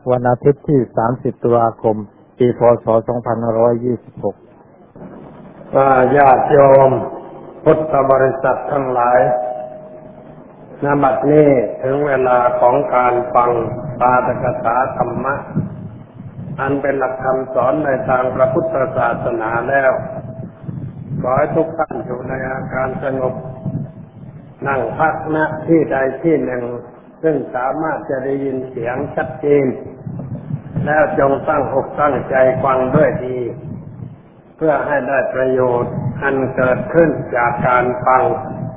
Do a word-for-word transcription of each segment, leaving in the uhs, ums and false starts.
วันอาทิตย์ที่สามสิบตุลาคมปีพ.ศ. สองพันห้าร้อยยี่สิบหกญาติโยมพุทธบริษัททั้งหลายณ บัดนี้ถึงเวลาของการฟังปาฐกถาธรรมะอันเป็นหลักคำสอนในทางพระพุทธศาสนาแล้วขอให้ทุกท่านอยู่ในอาการสงบนั่งพักณที่ใดที่หนึ่งซึ่งสามารถจะได้ยินเสียงชัดเจนแล้วจงตั้งอกตั้งใจฟังด้วยดีเพื่อให้ได้ประโยชน์อันเกิดขึ้นจากการฟัง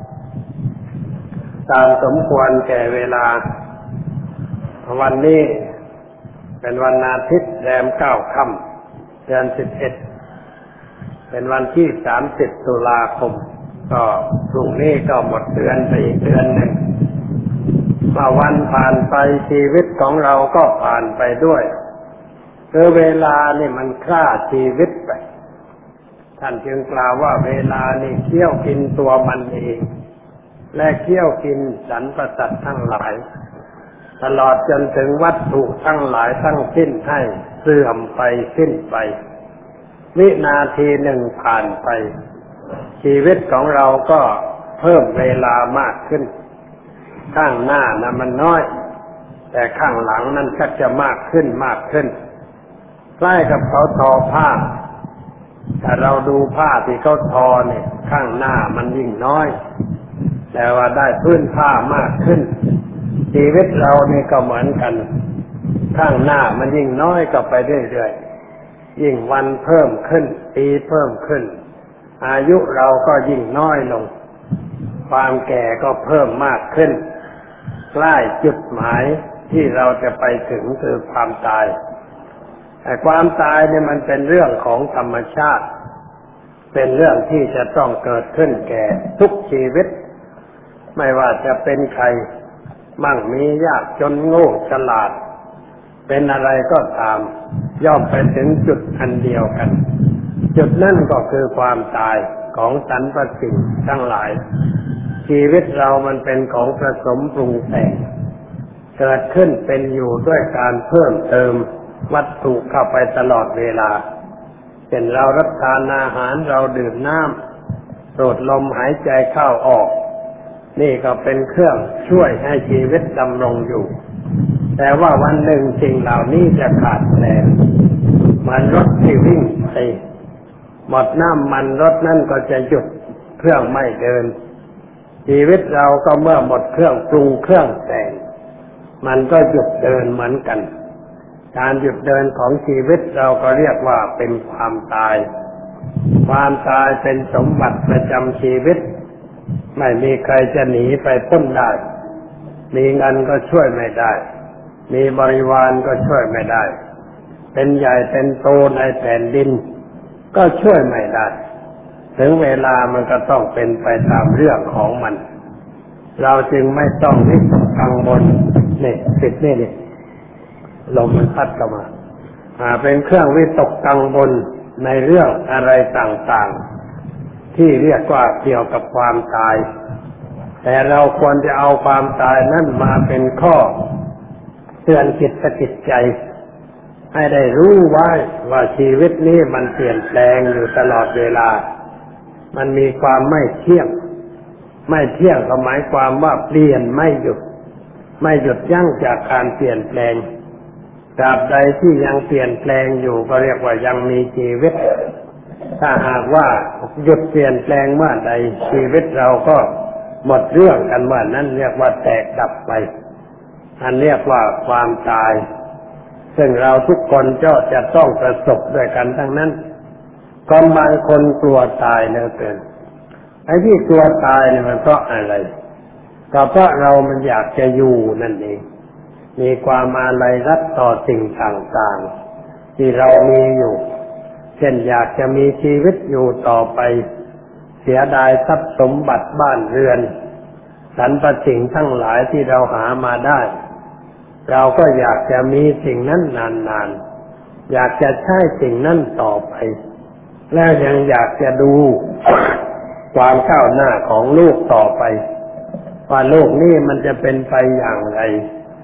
ตามสมควรแก่เวลาวันนี้เป็นวันอาทิตย์แรมเก้าค่ำเดือนสิบเอ็ดเป็นวันที่สามสิบตุลาคมก็พรุ่งนี้ก็หมดเดือนไปอีกเดือนหนึ่งเมื่อวันผ่านไปชีวิตของเราก็ผ่านไปด้วยคือเวลานี่มันฆ่าชีวิตไปท่านจึงกล่าวว่าเวลานี่เคี่ยวกินตัวมันเองและเคี่ยวกินสรรพสัตว์ทั้งหลายตลอดจนถึงวัตถุทั้งหลายทั้งสิ้นให้เสื่อมไปสิ้นไปวินาทีหนึ่งผ่านไปชีวิตของเราก็เพิ่มเวลามากขึ้นข้างหน้านะมันน้อยแต่ข้างหลังนั้นชักจะมากขึ้นมากขึ้นใกล้กับเขาทอผ้าถ้าเราดูผ้าที่เขาทอเนี่ยข้างหน้ามันยิ่งน้อยแต่ว่าได้พื้นผ้ามากขึ้นชีวิตเรานี่ก็เหมือนกันข้างหน้ามันยิ่งน้อยก็ไปเรื่อยๆยิ่งวันเพิ่มขึ้นปีเพิ่มขึ้นอายุเราก็ยิ่งน้อยลงความแก่ก็เพิ่มมากขึ้นใกล้จุดหมายที่เราจะไปถึงคือความตายแต่ความตายเนี่ยมันเป็นเรื่องของธรรมชาติเป็นเรื่องที่จะต้องเกิดขึ้นแก่ทุกชีวิตไม่ว่าจะเป็นใครมั่งมียากจนโง่ฉลาดเป็นอะไรก็ตามย่อมไปถึงจุดอันเดียวกันจุดนั่นก็คือความตายของสรรพสิ่งทั้งหลายชีวิตเรามันเป็นของผสมปรุงแต่งเกิดขึ้นเป็นอยู่ด้วยการเพิ่มเติมวัตถุเข้าไปตลอดเวลาเช่นเรารับทานอาหารเราดื่มน้ำสูดลมหายใจเข้าออกนี่ก็เป็นเครื่องช่วยให้ชีวิตดำรงอยู่แต่ว่าวันหนึ่งสิ่งเหล่านี้จะขาดแคลนเหมือนรถที่วิ่งไปหมดน้ำมันรถนั่นก็จะหยุดเครื่องไม่เดินชีวิตเราก็เมื่อหมดเครื่องปรุงเครื่องแต่งมันก็หยุดเดินเหมือนกันการหยุดเดินของชีวิตเราก็เรียกว่าเป็นความตายความตายเป็นสมบัติประจำชีวิตไม่มีใครจะหนีไปพ้นได้มีเงินก็ช่วยไม่ได้มีบริวารก็ช่วยไม่ได้เป็นใหญ่เป็นโตในแผ่นดินก็ช่วยไม่ได้ถึงเวลามันก็ต้องเป็นไปตามเรื่องของมันเราจึงไม่ต้องวิตกกังวลนี่ติดนี่นี่ลมมันพัดเข้ามาอ่าเป็นเครื่องวิตกกังวลในเรื่องอะไรต่างๆที่เรียกว่าเกี่ยวกับความตายแต่เราควรจะเอาความตายนั่นมาเป็นข้อเตือนจิตจิตใจให้ได้รู้ไว้ว่าชีวิตนี้มันเปลี่ยนแปลงอยู่ตลอดเวลามันมีความไม่เที่ยงไม่เที่ยงก็หมายความว่าเปลี่ยนไม่หยุดไม่หยุดยั้งจากการเปลี่ยนแปลงตราบใดที่ยังเปลี่ยนแปลงอยู่ก็เรียกว่ายังมีชีวิตถ้าหากว่าหยุดเปลี่ยนแปลงเมื่อใดชีวิตเราก็หมดเรื่องกันเมื่อนั้นเรียกว่าแตกดับไปอันเรียกว่าความตายซึ่งเราทุกคนก็จะต้องประสบด้วยกันทั้งนั้นก็บางคนกลัวตายเหลือเกินไอ้ที่กลัวตายเนี่ยมันเพราะอะไรก็เพราะเรามันอยากจะอยู่นั่นเองมีความอาลัยรักต่อสิ่งต่างๆที่เรามีอยู่เช่นอยากจะมีชีวิตอยู่ต่อไปเสียดายทรัพย์สมบัติบ้านเรือนสรรพสิ่งทั้งหลายที่เราหามาได้เราก็อยากจะมีสิ่งนั้นนานๆอยากจะใช้สิ่งนั้นต่อไปแล้วยังอยากจะดูความก้าวหน้าของลูกต่อไปว่าโลกนี้มันจะเป็นไปอย่างไร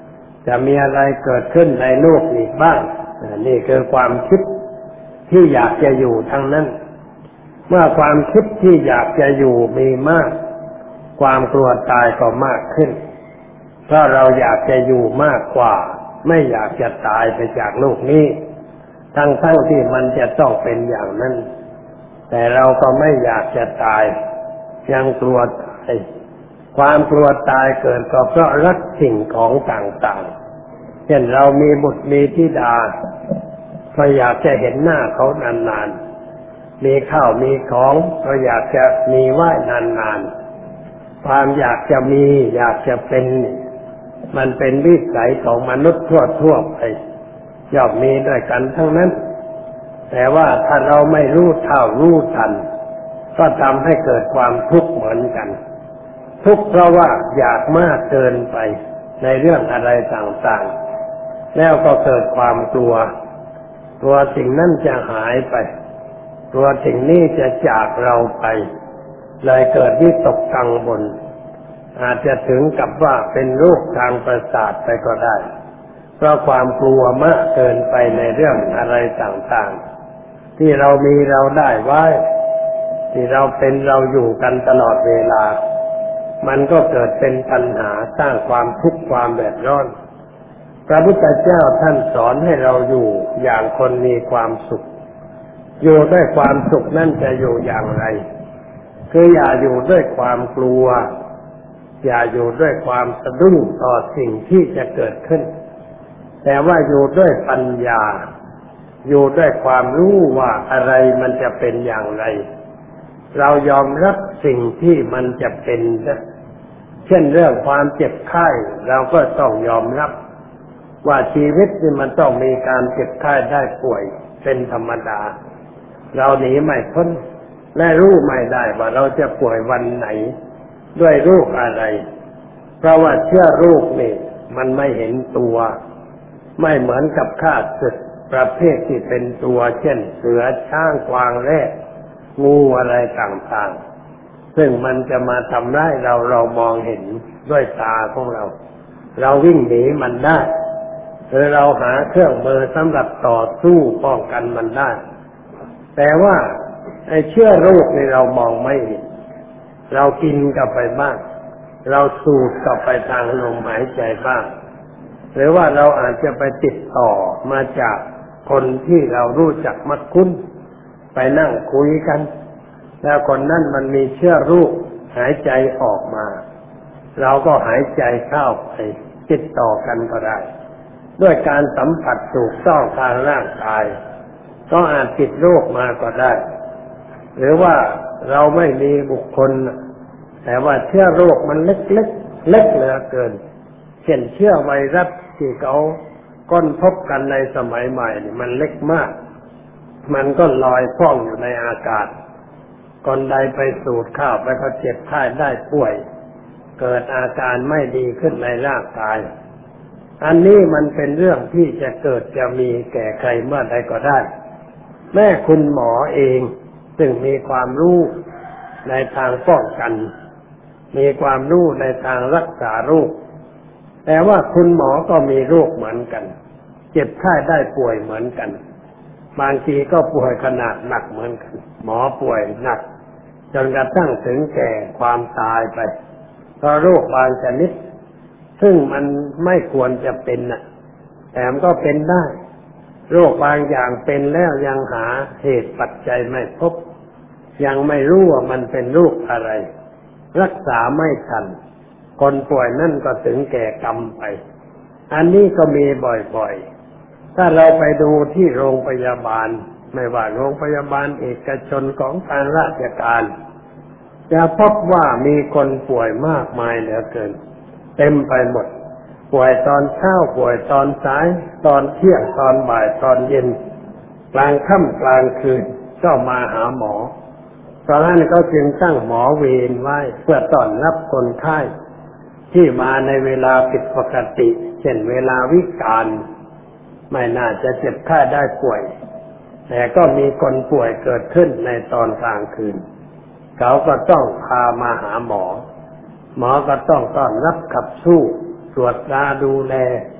จะมีอะไรเกิดขึ้นในโลกอีกบ้างนี่คือความคิดที่อยากจะอยู่ทั้งนั้นเมื่อความคิดที่อยากจะอยู่มีมากความกลัวตายก็มากขึ้นเพราะเราอยากจะอยู่มากกว่าไม่อยากจะตายไปจากโลกนี้ทั้งๆที่มันจะต้องเป็นอย่างนั้นแต่เราก็ไม่อยากจะตายยังกลัวตายความกลัวตายเกิดก็เพราะรักสิ่งของต่างๆเช่นเรามีบุตรมีธิดาก็อยากจะเห็นหน้าเขานานๆมีข้าวมีของก็อยากจะมีไว้นานๆความอยากจะมีอยากจะเป็นมันเป็นวิสัยของมนุษย์ทั่วๆไปย่อมมีด้วยกันทั้งนั้นแต่ว่าถ้าเราไม่รู้เท่ารู้ทันก็ทำให้เกิดความทุกข์เหมือนกันทุกข์เพราะว่าอยากมากเกินไปในเรื่องอะไรต่างๆแล้วก็เกิดความกลัวกลัวสิ่งนั้นจะหายไปกลัวสิ่งนี้จะจากเราไปเลยเกิดวิตกกังวลอาจจะถึงกับว่าเป็นโรคทางประสาทไปก็ได้เพราะความกลัวมากเกินไปในเรื่องอะไรต่างๆที่เรามีเราได้ไว้ที่เราเป็นเราอยู่กันตลอดเวลามันก็เกิดเป็นปัญหาสร้างความทุกข์ความเดือดร้อนพระพุทธเจ้าท่านสอนให้เราอยู่อย่างคนมีความสุขอยู่ด้วยความสุขนั่นจะอยู่อย่างไรคืออย่าอยู่ด้วยความกลัวอย่าอยู่ด้วยความสะดุ้งต่อสิ่งที่จะเกิดขึ้นแต่ว่าอยู่ด้วยปัญญาอยู่ด้วยความรู้ว่าอะไรมันจะเป็นอย่างไรเรายอมรับสิ่งที่มันจะเป็นนะเช่นเรื่องความเจ็บไข้เราก็ต้องยอมรับว่าชีวิตนี่มันต้องมีการเจ็บไข้ได้ป่วยเป็นธรรมดาเราหนีไม่พ้นและรู้ไม่ได้ว่าเราจะป่วยวันไหนด้วยโรคอะไรเพราะว่าเชื้อโรคนี่มันไม่เห็นตัวไม่เหมือนกับข้าศึกประเภทที่เป็นตัวเช่นเสือช้างกวางแรดงูอะไรต่างๆซึ่งมันจะมาทำร้ายเราเรามองเห็นด้วยตาของเราเราวิ่งหนีมันได้หรือเราหาเครื่องมือสำหรับต่อสู้ป้องกันมันได้แต่ว่าไอ้เชื้อโรคนี่เรามองไม่เห็นเรากินเข้าไปบ้างเราสูดเข้าไปทางลมหายใจบ้างหรือว่าเราอาจจะไปติดต่อมาจากคนที่เรารู้จักมักคุ้นไปนั่งคุยกันแล้วคนนั้นมันมีเชื้อโรคหายใจออกมาเราก็หายใจเข้าไปติดต่อกันก็ได้ด้วยการสัมผัสถูกต้องทางร่างกายก็อาจติดโรคมาก็ได้หรือว่าเราไม่มีบุคคลแต่ว่าเชื้อโรคมันเล็กๆเล็กเหลือเกินเช่นเชื้อไวรัสที่เขาค้นพบกันในสมัยใหม่นี่มันเล็กมากมันก็ลอยพ่องอยู่ในอากาศคนใดไปสูดเข้าไปก็เจ็บไข้ได้ป่วยเกิดอาการไม่ดีขึ้นในร่างกายอันนี้มันเป็นเรื่องที่จะเกิดจะมีแก่ใครเมื่อใดก็ได้แม้คุณหมอเองซึ่งมีความรู้ในทางป้องกันมีความรู้ในทางรักษาโรคแต่ว่าคุณหมอก็มีโรคเหมือนกันเจ็บไข้ได้ป่วยเหมือนกันบางทีก็ป่วยขนาดหนักเหมือนกันหมอป่วยหนักจนกระทั่งถึงแก่ความตายไปเพราะโรคบางชนิดซึ่งมันไม่ควรจะเป็นน่ะแต่มันก็เป็นได้โรคบางอย่างเป็นแล้วยังหาเหตุปัจจัยไม่พบยังไม่รู้ว่ามันเป็นโรคอะไรรักษาไม่ทันคนป่วยนั่นก็ถึงแก่กรรมไปอันนี้ก็มีบ่อยๆถ้าเราไปดูที่โรงพยาบาลไม่ว่าโรงพยาบาลเอกชนของทางราชการจะพบว่ามีคนป่วยมากมายเหลือเกินเต็มไปหมดป่วยตอนเช้าป่วยตอนสายตอนเที่ยงตอนบ่ายตอนเย็นกลางค่ำกลางคืนก็มาหาหมอตอนนั้นเขาจึงตั้งหมอเวรไว้เพื่อต้อนรับคนไข้ที่มาในเวลาผิดปกติเช่นเวลาวิกาลไม่น่าจะเจ็บไข้ได้ป่วยแต่ก็มีคนป่วยเกิดขึ้นในตอนกลางคืนเขาก็ต้องพามาหาหมอหมอก็ต้องต้อนรับขับสู้ตรวจตราดูแล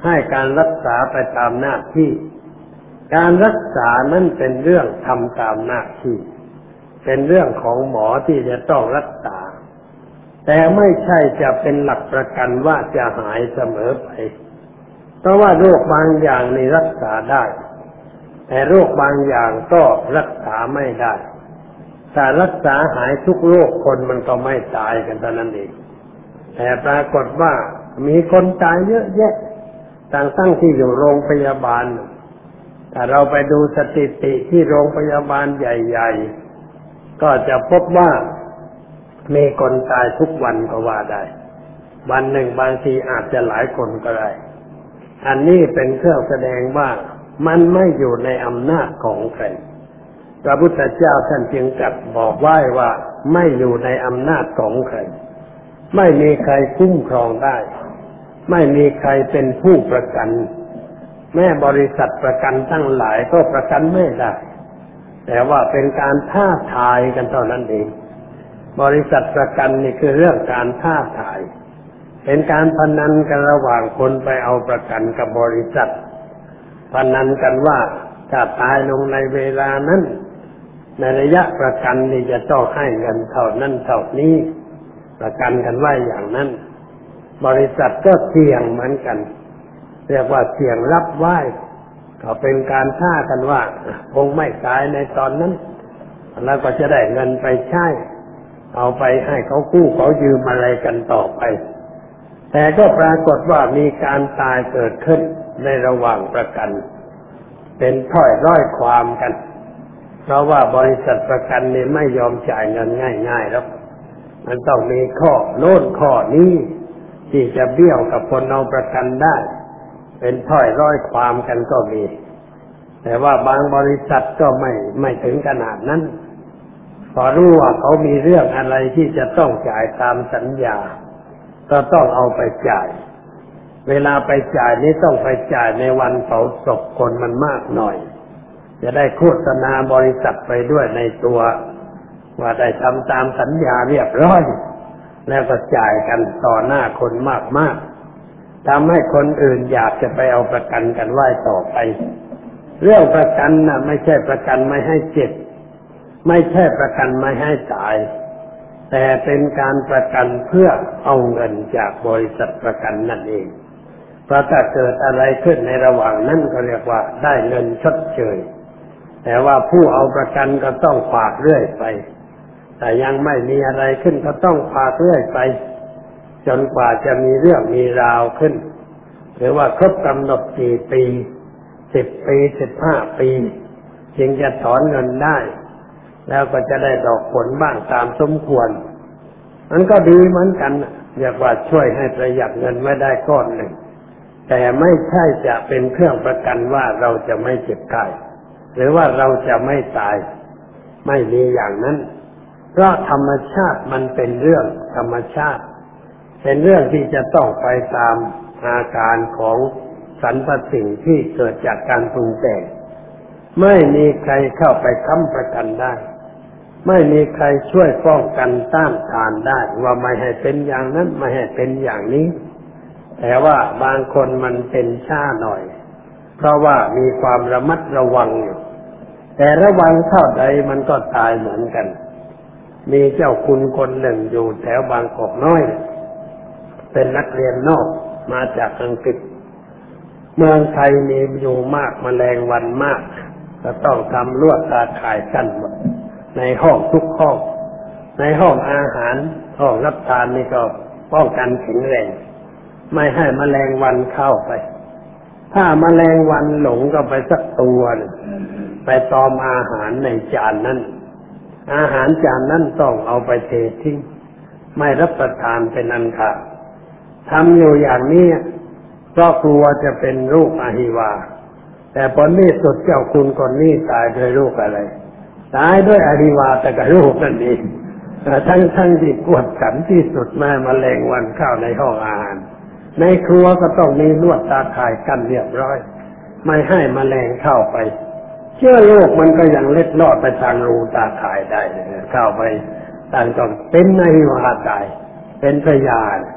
ให้การรักษาไปตามหน้าที่การรักษานั้นเป็นเรื่องทำตามหน้าที่เป็นเรื่องของหมอที่จะต้องรักษาแต่ไม่ใช่จะเป็นหลักประกันว่าจะหายเสมอไปเพราะว่าโรคบางอย่างนี่รักษาได้แต่โรคบางอย่างก็รักษาไม่ได้ถ้ารักษาหายทุกโรคคนมันก็ไม่ตายกันเท่านั้นเองแต่ปรากฏว่ามีคนตายเยอะแยะตั้งๆที่อยู่โรงพยาบาลถ้าเราไปดูสถิติที่โรงพยาบาลใหญ่ๆก็จะพบว่ามีคนตายทุกวันก็ว่าได้วันหนึ่งบางทีอาจจะหลายคนก็ได้อันนี้เป็นเครื่องแสดงว่ามันไม่อยู่ในอำนาจของใครพระพุทธเจ้าท่านจึงตรัสบอกไว้ว่าไม่อยู่ในอำนาจของใครไม่มีใครคุ้มครองได้ไม่มีใครเป็นผู้ประกันแม้บริษัทประกันทั้งหลายก็ประกันไม่ได้แต่ว่าเป็นการท้าทายกันเท่านั้นเองบริษัทประกันนี่คือเรื่องการท้าทายเป็นการพนันกันระหว่างคนไปเอาประกันกับบริษัทพนันกันว่าถ้าตายลงในเวลานั้นในระยะประกันนี่จะต้องให้เงินเท่านั้นเท่านี้ประกันกันไว้อย่างนั้นบริษัทก็เสี่ยงเหมือนกันเรียกว่าเสี่ยงรับไว้ก็เป็นการท้ากันว่าคงไม่ตายในตอนนั้นแล้วก็จะได้เงินไปใช้เอาไปให้เขากู้เขายืมอะไรกันต่อไปแต่ก็ปรากฏว่ามีการตายเกิดขึ้นในระหว่างประกันเป็นถ้อยร้อยความกันเพราะว่าบริษัทประกันนี่ไม่ยอมจ่ายเงินง่ายๆแล้วมันต้องมีข้อโน้นข้อนี้ที่จะเบี้ยวกับคนเอาประกันได้เป็นถ้อยร้อยความกันก็มีแต่ว่าบางบริษัทก็ไม่ไม่ถึงขนาดนั้นพอรู้ว่าเขามีเรื่องอะไรที่จะต้องจ่ายตามสัญญาก็ต้องเอาไปจ่ายเวลาไปจ่ายนี้ต้องไปจ่ายในวันเผาศพคนมันมากหน่อยจะได้โฆษณาบริษัทไปด้วยในตัวว่าได้ทำตามสัญญาเรียบร้อยแล้วก็จ่ายกันต่อหน้าคนมากๆทำให้คนอื่นอยากจะไปเอาประกันกันไว้ต่อไปเรื่องประกันน่ะไม่ใช่ประกันไม่ให้เจ็บไม่ใช่ประกันไม่ให้ตายแต่เป็นการประกันเพื่อเอาเงินจากบริษัทประกันนั่นเองเพราะถ้าเกิดอะไรขึ้นในระหว่างนั้นก็เรียกว่าได้เงินชดเชยแต่ว่าผู้เอาประกันก็ต้องฝากเรื่อยไปแต่ยังไม่มีอะไรขึ้นก็ต้องฝากเรื่อยไปจนกว่าจะมีเรื่องมีราวขึ้นหรือว่าครบกำหนดกี่ปีสิบปีสิบห้าปีจึงจะถอนเงินได้แล้วก็จะได้ดอกผลบ้างตามสมควรมันก็ดีเหมือนกันเรียกว่าช่วยให้ประหยัดเงินไว้ได้ก้อนหนึ่งแต่ไม่ใช่จะเป็นเครื่องประกันว่าเราจะไม่เจ็บไข้หรือว่าเราจะไม่ตายไม่มีอย่างนั้นเพราะธรรมชาติมันเป็นเรื่องธรรมชาติเป็นเรื่องที่จะต้องไปตามอาการของสรรพสิ่งที่เกิดจากการปรุงแต่งไม่มีใครเข้าไปค้ำประกันได้ไม่มีใครช่วยป้องกันต้านทานได้ว่าไม่ให้เป็นอย่างนั้นไม่ให้เป็นอย่างนี้แต่ว่าบางคนมันเป็นช้าหน่อยเพราะว่ามีความระมัดระวังอยู่แต่ระวังเท่าใดมันก็ตายเหมือนกันมีเจ้าคุณคนหนึ่งอยู่แถวบางกอกน้อยเป็นนักเรียนนอกมาจากอังกฤษเมืองไทยมีอยู่มากแมลงวันมากก็ต้องทำลวดตาข่ายกั้นหมดในห้องทุกห้องในห้องอาหารห้องรับทานนี่ก็ป้องกันแข็งแรงไม่ให้แมลงวันเข้าไปถ้าแมลงวันหลงก็ไปสักตัวไปตอมอาหารในจานนั้นอาหารจานนั้นต้องเอาไปเททิ้งไม่รับประทานเป็นอันขาดทำอยู่อย่างนี้เพราะกลัวจะเป็นโรคอหิวาแต่ผลที่สุดเจ้าคุณคนนี้ตายด้วยโรคอะไรตายด้วยอหิวาแต่กับโรคนั่นเองทั้งทั้งที่กวดขันที่สุดแม่แมลงวันเข้าในห้องอาหารในครัวก็ต้องมีลวดตาข่ายกันเรียบร้อยไม่ให้แมลงเข้าไปเชื้อโรคมันก็ยังเล็ดลอดไปทางรูตาข่ายได้เข้าไปต่างก็เป็นอหิวาตายเป็นพยาธิ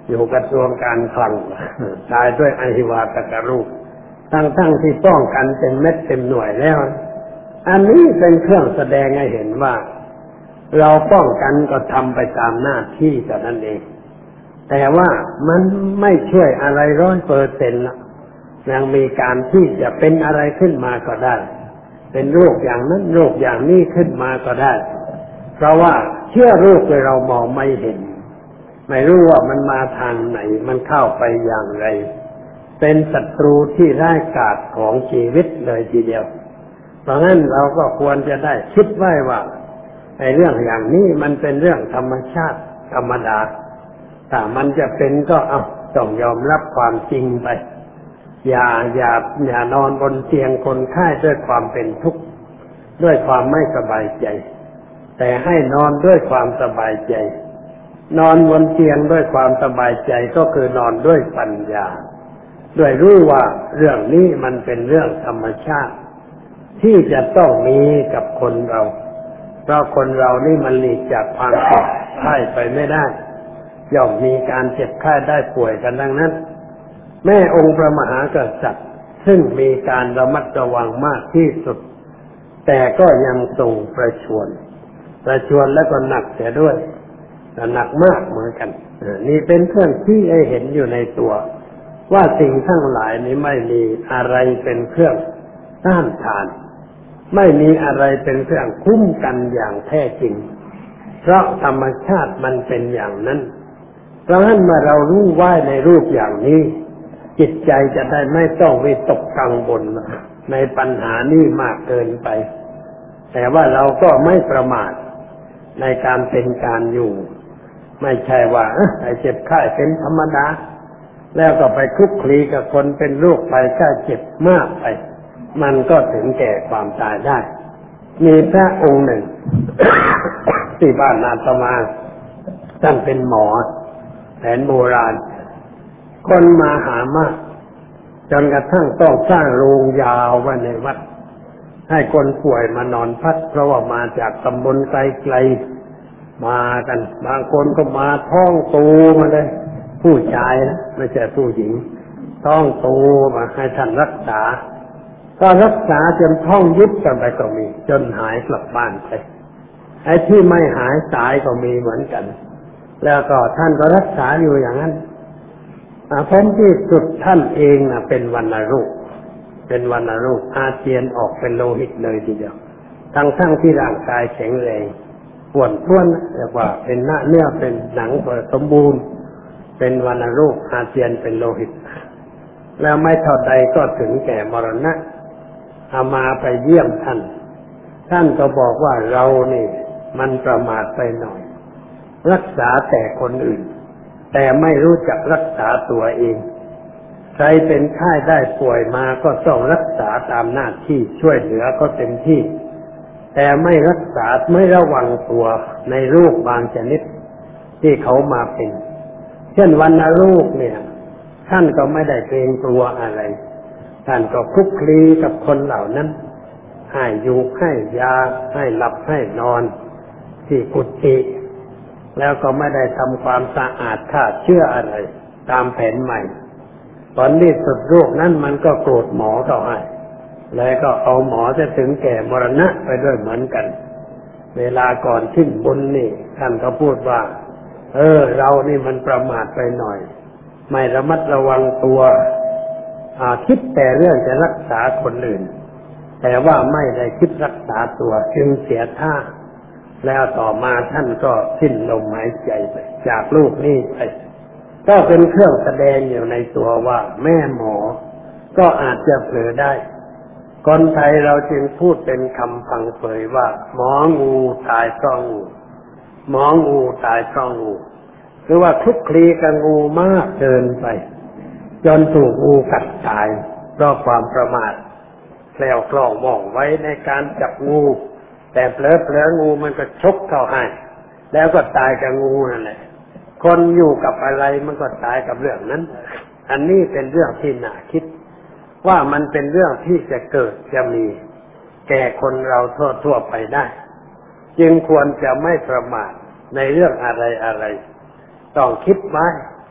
อยู่กระทรวงการคลังตายด้วยอหิวาตกรูปทั้งๆที่ป้องกันเป็นเม็ดเต็มหน่วยแล้วอันนี้เป็นเครื่องแสดงให้เห็นว่าเราป้องกันก็ทำไปตามหน้าที่เท่านั้นเองแต่ว่ามันไม่ช่วยอะไรร้อยเปอร์เซ็นต์ละยังมีการที่จะเป็นอะไรขึ้นมาก็ได้เป็นโรคอย่างนั้นโรคอย่างนี้ขึ้นมาก็ได้เพราะว่าเชื้อโรคเรามองไม่เห็นไม่รู้ว่ามันมาทางไหนมันเข้าไปอย่างไรเป็นศัตรูที่ร้ายกาจของชีวิตเลยทีเดียวเพราะงั้นเราก็ควรจะได้คิดไว้ว่าไอ้เรื่องอย่างนี้มันเป็นเรื่องธรรมชาติธรรมดาถ้ามันจะเป็นก็เอาต้องยอมรับความจริงไปอย่าอย่าอย่านอนบนเตียงคนไข้ด้วยความเป็นทุกข์ด้วยความไม่สบายใจแต่ให้นอนด้วยความสบายใจนอนบนเตียงด้วยความสบายใจก็คือนอนด้วยปัญญาด้วยรู้ว่าเรื่องนี้มันเป็นเรื่องธรรมชาติที่จะต้องมีกับคนเราเพราะคนเรานี่มันหลีกจากความเจ็บไข้ไปไม่ได้ย่อมมีการเจ็บไข้ได้ป่วยกันดังนั้นแม่องค์พระมหากษัตริย์ซึ่งมีการระมัดระวังมากที่สุดแต่ก็ยังทรงประชวรประชวรแล้วก็หนักเสียด้วยแต่หนักมากเหมือนกันนี่เป็นเครื่องที่ให้เห็นอยู่ในตัวว่าสิ่งทั้งหลายนี้ไม่มีอะไรเป็นเครื่องต้านทานไม่มีอะไรเป็นเครื่องคุ้มกันอย่างแท้จริงเพราะธรรมชาติมันเป็นอย่างนั้นเพราะฉะนั้นเมื่อเรารู้ไว้ในรูปอย่างนี้จิตใจจะได้ไม่ต้องวิตกกังวลในปัญหานี้มากเกินไปแต่ว่าเราก็ไม่ประมาทในการเป็นการอยู่ไม่ใช่ว่าไอ้เจ็บไข้เป็นธรรมดาแล้วก็ไปคลุกคลีกับคนเป็นโรคภัยไข้เจ็บมากไปมันก็ถึงแก่ความตายได้มีพระองค์หนึ่ง ที่บ้านอาตมาท่านเป็นหมอแผนโบราณคนมาหามากจนกระทั่งต้องสร้างโรงยาวไว้ในวัดให้คนป่วยมานอนพักเพราะว่ามาจากตำบลไกลๆมากันบางคนก็มาท้องโตมาเลยผู้ชายนะไม่ใช่ผู้หญิงท้องโตมาให้ท่านรักษาก็รักษาจนท้องยุบกันไปก็มีจนหายกลับบ้านไปไอ้ที่ไม่หายตายก็มีเหมือนกันแล้วก็ท่านก็รักษาอยู่อย่างนั้นผลที่สุดท่านเองนะเป็นวัณโรคเป็นวัณโรคอาเจียนออกเป็นโลหิตเลยทีเดียวทั้งทั้งที่ร่างกายแข็งแรงป่วนท้วนเรียกว่าเป็นหน้าเนื้อเป็นหนังสมบูรณ์เป็นวัณโรคอาเจียนเป็นโลหิตแล้วไม่เท่าใดก็ถึงแก่มรณะอามาไปเยี่ยมท่านท่านก็บอกว่าเรานี่มันประมาทไปหน่อยรักษาแต่คนอื่นแต่ไม่รู้จักรักษาตัวเองใครเป็นไข้ได้ป่วยมาก็ต้องรักษาตามหน้าที่ช่วยเหลือก็เต็มที่แต่ไม่รักษาไม่ระวังตัวในโรคบางชนิดที่เขามาเป็นเช่นวัณโรคเนี่ยท่านก็ไม่ได้เกรงกลัวอะไรท่านก็คลุกคลีกับคนเหล่านั้นให้อยู่ให้ยาให้หลับให้นอนที่กุฏิแล้วก็ไม่ได้ทำความสะอาดฆ่าเชื้ออะไรตามแผนใหม่ตอนนี้สุดโรคนั้นมันก็โกรธหมอเขาให้แล้วก็เอาหมอจะถึงแก่มรณะไปด้วยเหมือนกันเวลาก่อนขึ้นบนนี่ท่านก็พูดว่าเออเรานี่มันประมาทไปหน่อยไม่ระมัดระวังตัวคิดแต่เรื่องจะรักษาคนอื่นแต่ว่าไม่ได้คิดรักษาตัวจึงเสียท่าแล้วต่อมาท่านก็สิ้นลมหายใจไปจากโลกนี้ไปก็เป็นเครื่องแสดงอยู่ในตัวว่าแม่หมอก็อาจจะเผลอได้คนไทยเราจึงพูดเป็นคำพังเผยว่าหมองูตายเพราะงูหมองูตายเพราะงูหรือว่าคลุกคลีกับงูมากเกินไปจนถูกงูกัดตายเพราะความประมาทแคล้วคล่องว่องไว้ในการจับงูแต่เผลอเผลองูมันก็ชกเข้าให้แล้วก็ตายกับงูนั่นแหละคนอยู่กับอะไรมันก็ตายกับเรื่องนั้นอันนี้เป็นเรื่องที่น่าคิดว่ามันเป็นเรื่องที่จะเกิดจะมีแก่คนเราทั่วๆไปได้จึงควรจะไม่ประมาทในเรื่องอะไรอะไรต้องคิดไว้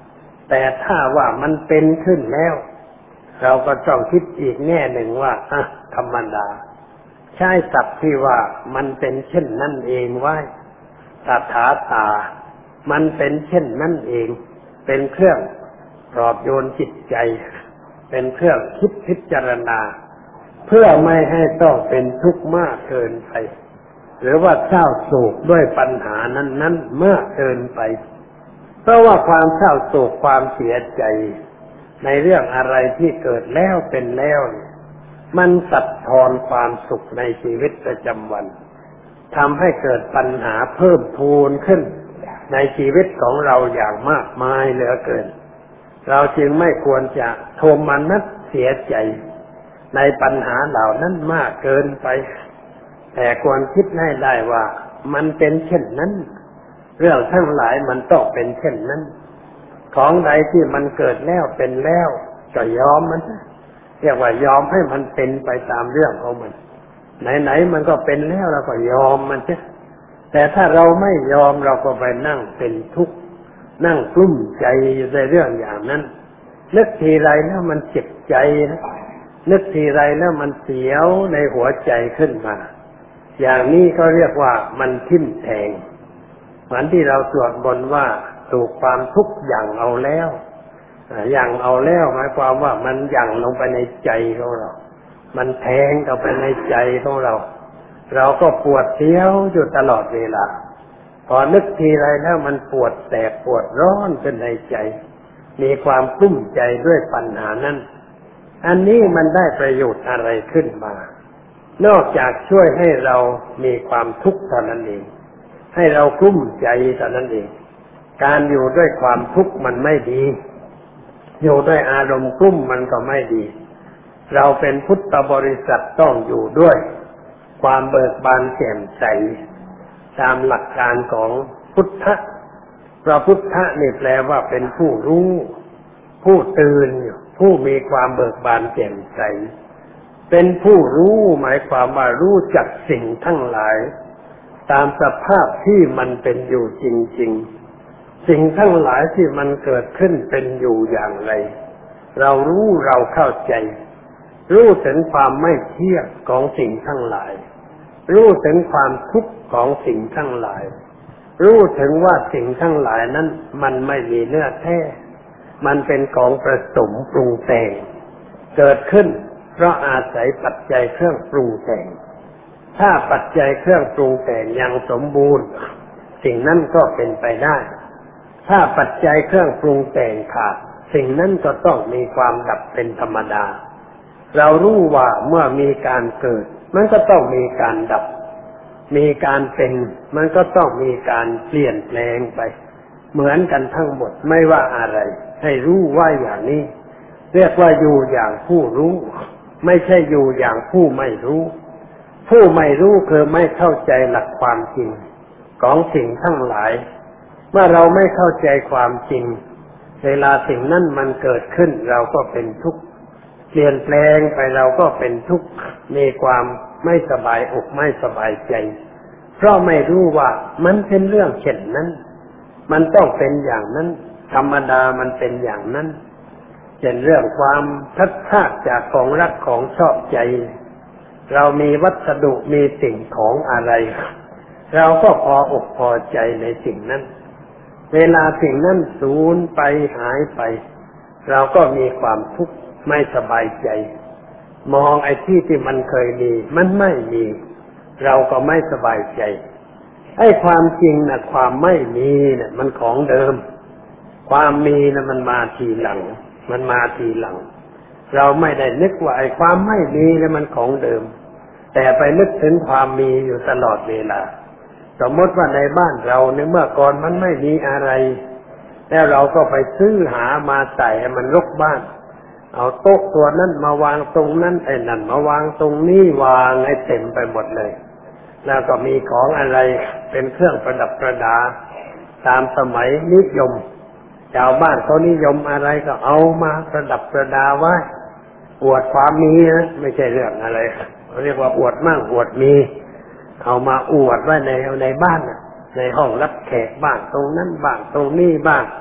แต่ถ้าว่ามันเป็นขึ้นแล้วเราก็ต้องคิดอีกแง่หนึ่งว่าอ่ะธรรมดาใช้ศัพท์ที่ว่ามันเป็นเช่นนั่นเองไว้ตถาตามันเป็นเช่นนั่นเองเป็นเครื่องปลอบโยนจิตใจเป็นเครื่องคิดพิจารณาเพื่อไม่ให้ต้องเป็นทุกข์มากเกินไปหรือว่าเศร้าโศกด้วยปัญหานั้นๆมากเกินไปเพราะว่าความเศร้าโศกความเสียใจในเรื่องอะไรที่เกิดแล้วเป็นแล้วมันตัดทอนความสุขในชีวิตประจำวันทำให้เกิดปัญหาเพิ่มพูนขึ้นในชีวิตของเราอย่างมากมายเหลือเกินเราจึงไม่ควรจะโทมนัสเสียใจในปัญหาเหล่านั้นมากเกินไปแต่ควรคิดให้ได้ว่ามันเป็นเช่นนั้นเรื่องทั้งหลายมันต้องเป็นเช่นนั้นของใดที่มันเกิดแล้วเป็นแล้วก็ยอมมันเรียกว่ายอมให้มันเป็นไปตามเรื่องของมันไหนๆมันก็เป็นแล้วเราก็ยอมมันใช่แต่ถ้าเราไม่ยอมเราก็ไปนั่งเป็นทุกข์นั่งกลุ้มใจในเรื่องอย่างนั้นนึกทีไรแล้วมันเจ็บใจนะนึกทีไรแล้วมันเสียวในหัวใจขึ้นมาอย่างนี้ก็เรียกว่ามันทิ่มแทงเหมือนที่เราสวดบนว่าถูกความทุกข์หยั่งเอาแล้วหยั่งเอาแล้วหมายความว่ามันหยั่งลงไปในใจของเรามันแทงเข้าไปในใจของเราเราก็ปวดเสียวอยู่ตลอดเวลาพอนึกทีไรแล้วมันปวดแสบปวดร้อนขึ้นในใจมีความกลุ้มใจด้วยปัญหานั้นอันนี้มันได้ประโยชน์อะไรขึ้นมานอกจากช่วยให้เรามีความทุกข์เท่านั้นเองให้เรากลุ้มใจเท่านั้นเองการอยู่ด้วยความทุกข์มันไม่ดีอยู่ด้วยอารมณ์กลุ้มมันก็ไม่ดีเราเป็นพุทธบริษัทต้องอยู่ด้วยความเบิกบานแจ่มใสตามหลักการของพุทธะพระพุทธะนี่แปลว่าเป็นผู้รู้ผู้ตื่นผู้มีความเบิกบานแจ่มใสเป็นผู้รู้หมายความว่ารู้จักสิ่งทั้งหลายตามสภาพที่มันเป็นอยู่จริงๆสิ่งทั้งหลายที่มันเกิดขึ้นเป็นอยู่อย่างไรเรารู้เราเข้าใจรู้ถึงความไม่เที่ยงของสิ่งทั้งหลายรู้ถึงความทุกข์ของสิ่งทั้งหลายรู้ถึงว่าสิ่งทั้งหลายนั้นมันไม่มีเนื้อแท้มันเป็นของประสมปรุงแต่งเกิดขึ้นเพราะอาศัยปัจจัยเครื่องปรุงแต่งถ้าปัจจัยเครื่องปรุงแต่งยังสมบูรณ์สิ่งนั้นก็เป็นไปได้ถ้าปัจจัยเครื่องปรุงแต่งขาดสิ่งนั้นก็ต้องมีความดับเป็นธรรมดาเรารู้ว่าเมื่อมีการเกิดมันก็ต้องมีการดับมีการเป็นมันก็ต้องมีการเปลี่ยนแปลงไปเหมือนกันทั้งหมดไม่ว่าอะไรให้รู้ว่าอย่างนี้เรียกว่าอยู่อย่างผู้รู้ไม่ใช่อยู่อย่างผู้ไม่รู้ผู้ไม่รู้คือไม่เข้าใจหลักความจริงของสิ่งทั้งหลายเมื่อเราไม่เข้าใจความจริงเวลาสิ่งนั้นมันเกิดขึ้นเราก็เป็นทุกข์เปลี่ยนแปลงไปเราก็เป็นทุกข์มีความไม่สบายอกไม่สบายใจเพราะไม่รู้ว่ามันเป็นเรื่องเช่นนั้นมันต้องเป็นอย่างนั้นธรรมดามันเป็นอย่างนั้นเช่นเรื่องความพลัดพรากจากของรักของชอบใจเรามีวัสดุมีสิ่งของอะไรเราก็พออกพอใจในสิ่งนั้นเวลาสิ่งนั้นสูญไปหายไปเราก็มีความทุกข์ไม่สบายใจมองไอ้ที่ที่มันเคยมีมันไม่มีเราก็ไม่สบายใจไอ้ความจริงนะความไม่มีเนี่ยมันของเดิมความมีนะมันมาทีหลังมันมาทีหลังเราไม่ได้นึกว่าไอ้ความไม่มีเนี่ยมันของเดิมแต่ไปนึกถึงความมีอยู่ตลอดเวลาสมมติว่าในบ้านเราในเมื่อก่อนมันไม่มีอะไรแล้วเราก็ไปซื้อหามาใส่ให้มันรกบ้านเอาโต๊ะตัวนั้นมาวางตรงนั้นไอ้นั่นมาวางตรงนี้วางให้เต็มไปหมดเลยแล้วก็มีของอะไรเป็นเครื่องประดับประดาตามสมัยนิยมชาวบ้านเขานิยมอะไรก็เอามาประดับประดาไว้อวดความมีนะไม่ใช่เรื่องอะไรเขาเรียกว่าอวดมั่งอวดมีเอามาอวดไว้ในในบ้านในห้องรับแขกบ้างตรงนั้นบ้างตรงนี้บ้าง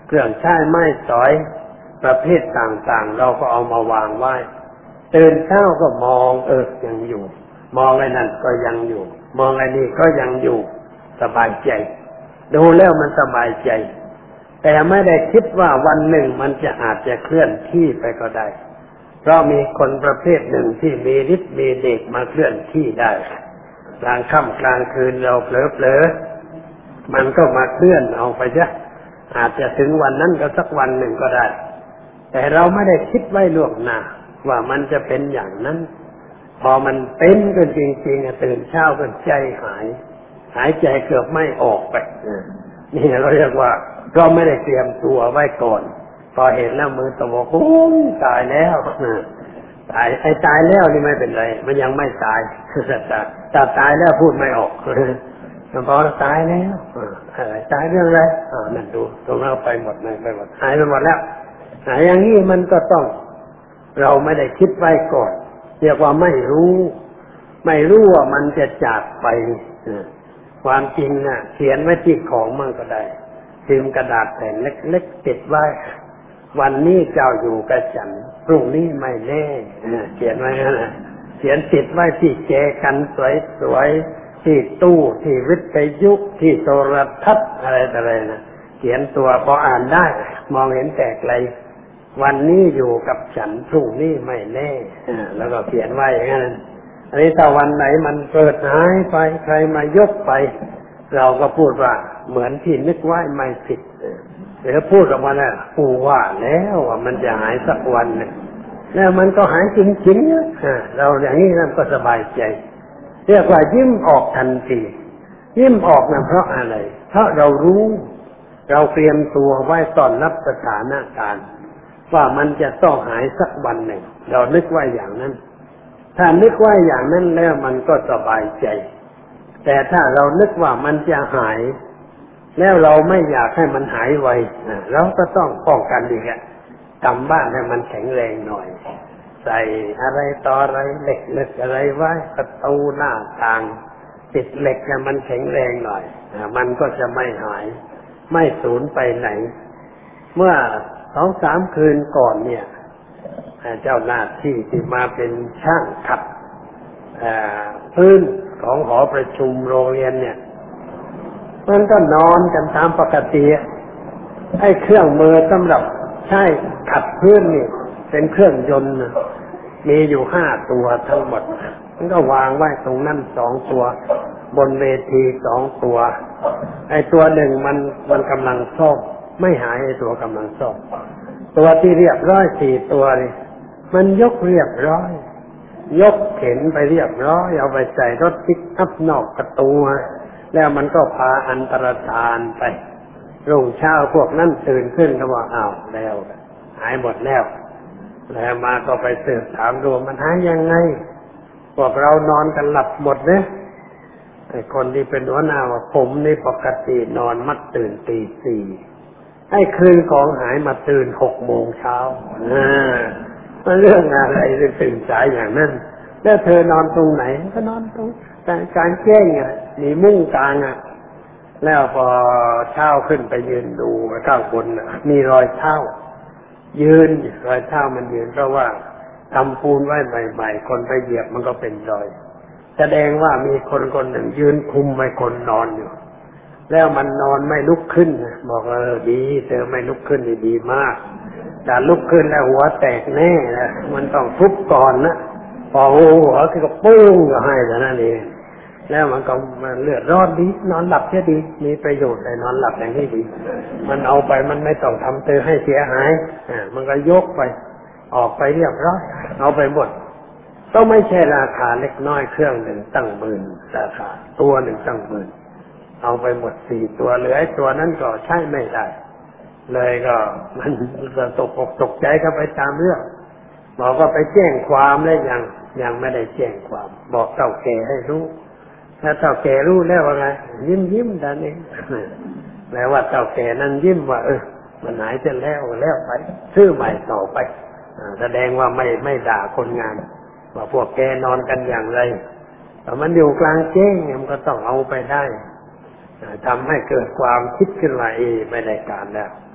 เครื่องใช้ไม้สอยประเภทต่างๆเราก็เอามาวางไว้ตื่นเช้าก็มองเออยังอยู่มองไอ้นั่นก็ยังอยู่มองไอ้นี่ก็ยังอยู่สบายใจดูแล้วมันสบายใจแต่ไม่ได้คิดว่าวันหนึ่งมันจะอาจจะเคลื่อนที่ไปก็ได้เพราะมีคนประเภทหนึ่งที่มีฤทธิ์มีเดชมาเคลื่อนที่ได้กลางค่ำกลางคืนเราเผลอๆมันก็มาเคลื่อนเอาไปจ้ะอาจจะถึงวันนั้นก็สักวันหนึ่งก็ได้แต่เราไม่ได้คิดไว้ล่วงหน้าว่ามันจะเป็นอย่างนั้นพอมันเป็นกันจริงๆตื่นเช้าก็ใจหายหายใจเกือบไม่ออกไปนี่เราเรียกว่าก็ไม่ได้เตรียมตัวไว้ก่อนพอเห็นแล้วมือตะบอกโอ้ยตายแล้วตายไอ้ตายแล้วนี่ไม่เป็นไรมันยังไม่ตายแต่แต่ตายแล้วพูดไม่ออกมันพอตายแล้วอะไรตายเรื่องอะไรอ่านั่นดูตรงนั้นไปหมดเลยไปหมดหายไปหมดแล้วหายอย่างนี้มันก็ต้องเราไม่ได้คิดไว้ก่อนเรียกว่าไม่รู้ไม่รู้ว่ามันจะจากไปความจริงน่ะเขียนไว้ที่ของมันก็ได้พิมพ์กระดาษแผ่นเล็กๆติดไว้วันนี้เจ้าอยู่กับฉันพรุ่งนี้ไม่แน่เขียนไว้นั่นแหละเขียนติดไว้ที่แจกันสวยๆที่ตู้ที่วิทยุที่โทรทัศน์อะไรต่ออะไรนะเขียนตัวพออ่านได้มองเห็นแต่ไกลวันนี้อยู่กับฉันพรุ่งนี้ไม่แน่แล้วก็เขียนไว้อย่างนั้นอันนี้ถ้าวันไหนมันเกิดหายไปใครมายกไปเราก็พูดว่าเหมือนที่นึกไว้ไม่ผิดหรือพูดออกมาแล้วกูว่าแล้วว่ามันจะหายสักวันนึงแล้วมันก็หายจริงๆเราอย่างนี้นั่นก็สบายใจเรียกว่ายิ้มออกทันทียิ้มออกนะเพราะอะไรเพราะเรารู้เราเตรียมตัวไว้ต้อนรับสถานการณ์ว่ามันจะต้องหายสักวันหนึ่งเรานึกไว้อย่างนั้นถ้านึกไว้อย่างนั้นแล้วมันก็สบายใจแต่ถ้าเรานึกว่ามันจะหายแล้วเราไม่อยากให้มันหายไวเราก็ต้องป้องกันอีกอะทำบ้านให้มันแข็งแรงหน่อยใส่อะไรต่ออะไรเหล็กเหล็กอะไรไว้ประตูหน้าต่างติดเหล็กให้มันแข็งแรงหน่อยมันก็จะไม่หายไม่สูญไปไหนเมื่อสองสามคืนก่อนเนี่ยเจ้าหน้าที่ที่มาเป็นช่างขัดพื้นของหอประชุมโรงเรียนเนี่ยมันก็นอนกันตามปกติไอ้เครื่องมือสำหรับใช้ขัดพื้นนี่เป็นเครื่องยนต์มีอยู่ห้าตัวทั้งหมดมันก็วางไว้ตรงนั้นสองตัวบนเวทีสองตัวไอ้ตัวหนึ่งมันมันกำลังซ่อมไม่หายไอ้ตัวกำลังซ่อมตัวที่เรียบร้อยสี่ตัวนี่มันยกเรียบร้อยยกเข็นไปเรียบร้อยเอาไปใส่รถปิกอัพนอกประตูแล้วมันก็พาอันตรธานไปรุ่งเช้าพวกนั้นตื่นขึ้นก็ว่าอ้าวแล้วหายหมดแล้วแล้วมาก็ไปสืบถามดูมันหายยังไงพวกเรานอนกันหลับหมดเนี่ยไอ้คนที่เป็นหัวหน้าว่าผมนี่ปกตินอนมักตื่นตีสี่ไอ้คืนของหายมาตื่นหกโมงเช้าอ่าเรื่องอะไรจะตื่นสายอย่างนั้นแล้วเธอนอนตรงไหนก็นอนตรงกลางแจ้งอ่ะมีมุ้งกลางอ่ะแล้วพอเช้าขึ้นไปยืนดูข้างบนมีรอยเท้ายืนรอยเท้ามันยืนเพราะว่าทำปูนไว้ใหม่ๆคนไปเหยียบมันก็เป็นรอยแสดงว่ามีคนคนหนึ่งยืนคุมไว้คนนอนอยู่แล้วมันนอนไม่ลุกขึ้นบอกเออดีเธอไม่ลุกขึ้นดีมากแต่ลุกขึ้นแล้วหัวแตกแน่นะมันต้องทุบก่อนนะพอหัวก็ปุ้งก็ให้แต่นั่นเองแล้วมันก็มันเลือดร้อนดีนอนหลับแค่ดีมีประโยชน์เลยนอนหลับอย่างนี้ดีมันเอาไปมันไม่ต้องทำเธอให้เสียหายอ่ามันก็ยกไปออกไปเรียบร้อยเอาไปหมดต้องไม่ใช่ราคาเล็กน้อยเครื่องหนึ่งตั้งหมื่นราคาตัวหนึ่งตั้งหมื่นเอาไปหมดสี่ตัวเหลือไอ้ตัวนั้นก็ใช้ไม่ได้เลยก็มันตกอกตกใจก็ไปตามเรื่องบอกว่าไปแจ้งความแล้วยังยังไม่ได้แจ้งความบอกเฒ่าแก่ให้รู้ถ้าเฒ่าแก่รู้แล้วว่าไงยิ้มยิ้มดันเองแปลว่าเฒ่าแก่นั้นยิ้มว่าเออมันหายจะแล้วแล้วไปซื้อใหม่ต่อไปแสดงว่าไม่ไม่ด่าคนงานว่าพวกแกนอนกันอย่างไรแต่มันอยู่กลางแจ้งมันก็ต้องเอาไปได้ทำให้เกิดความคิดขึ้นมาเอไม่ได้การแล้ว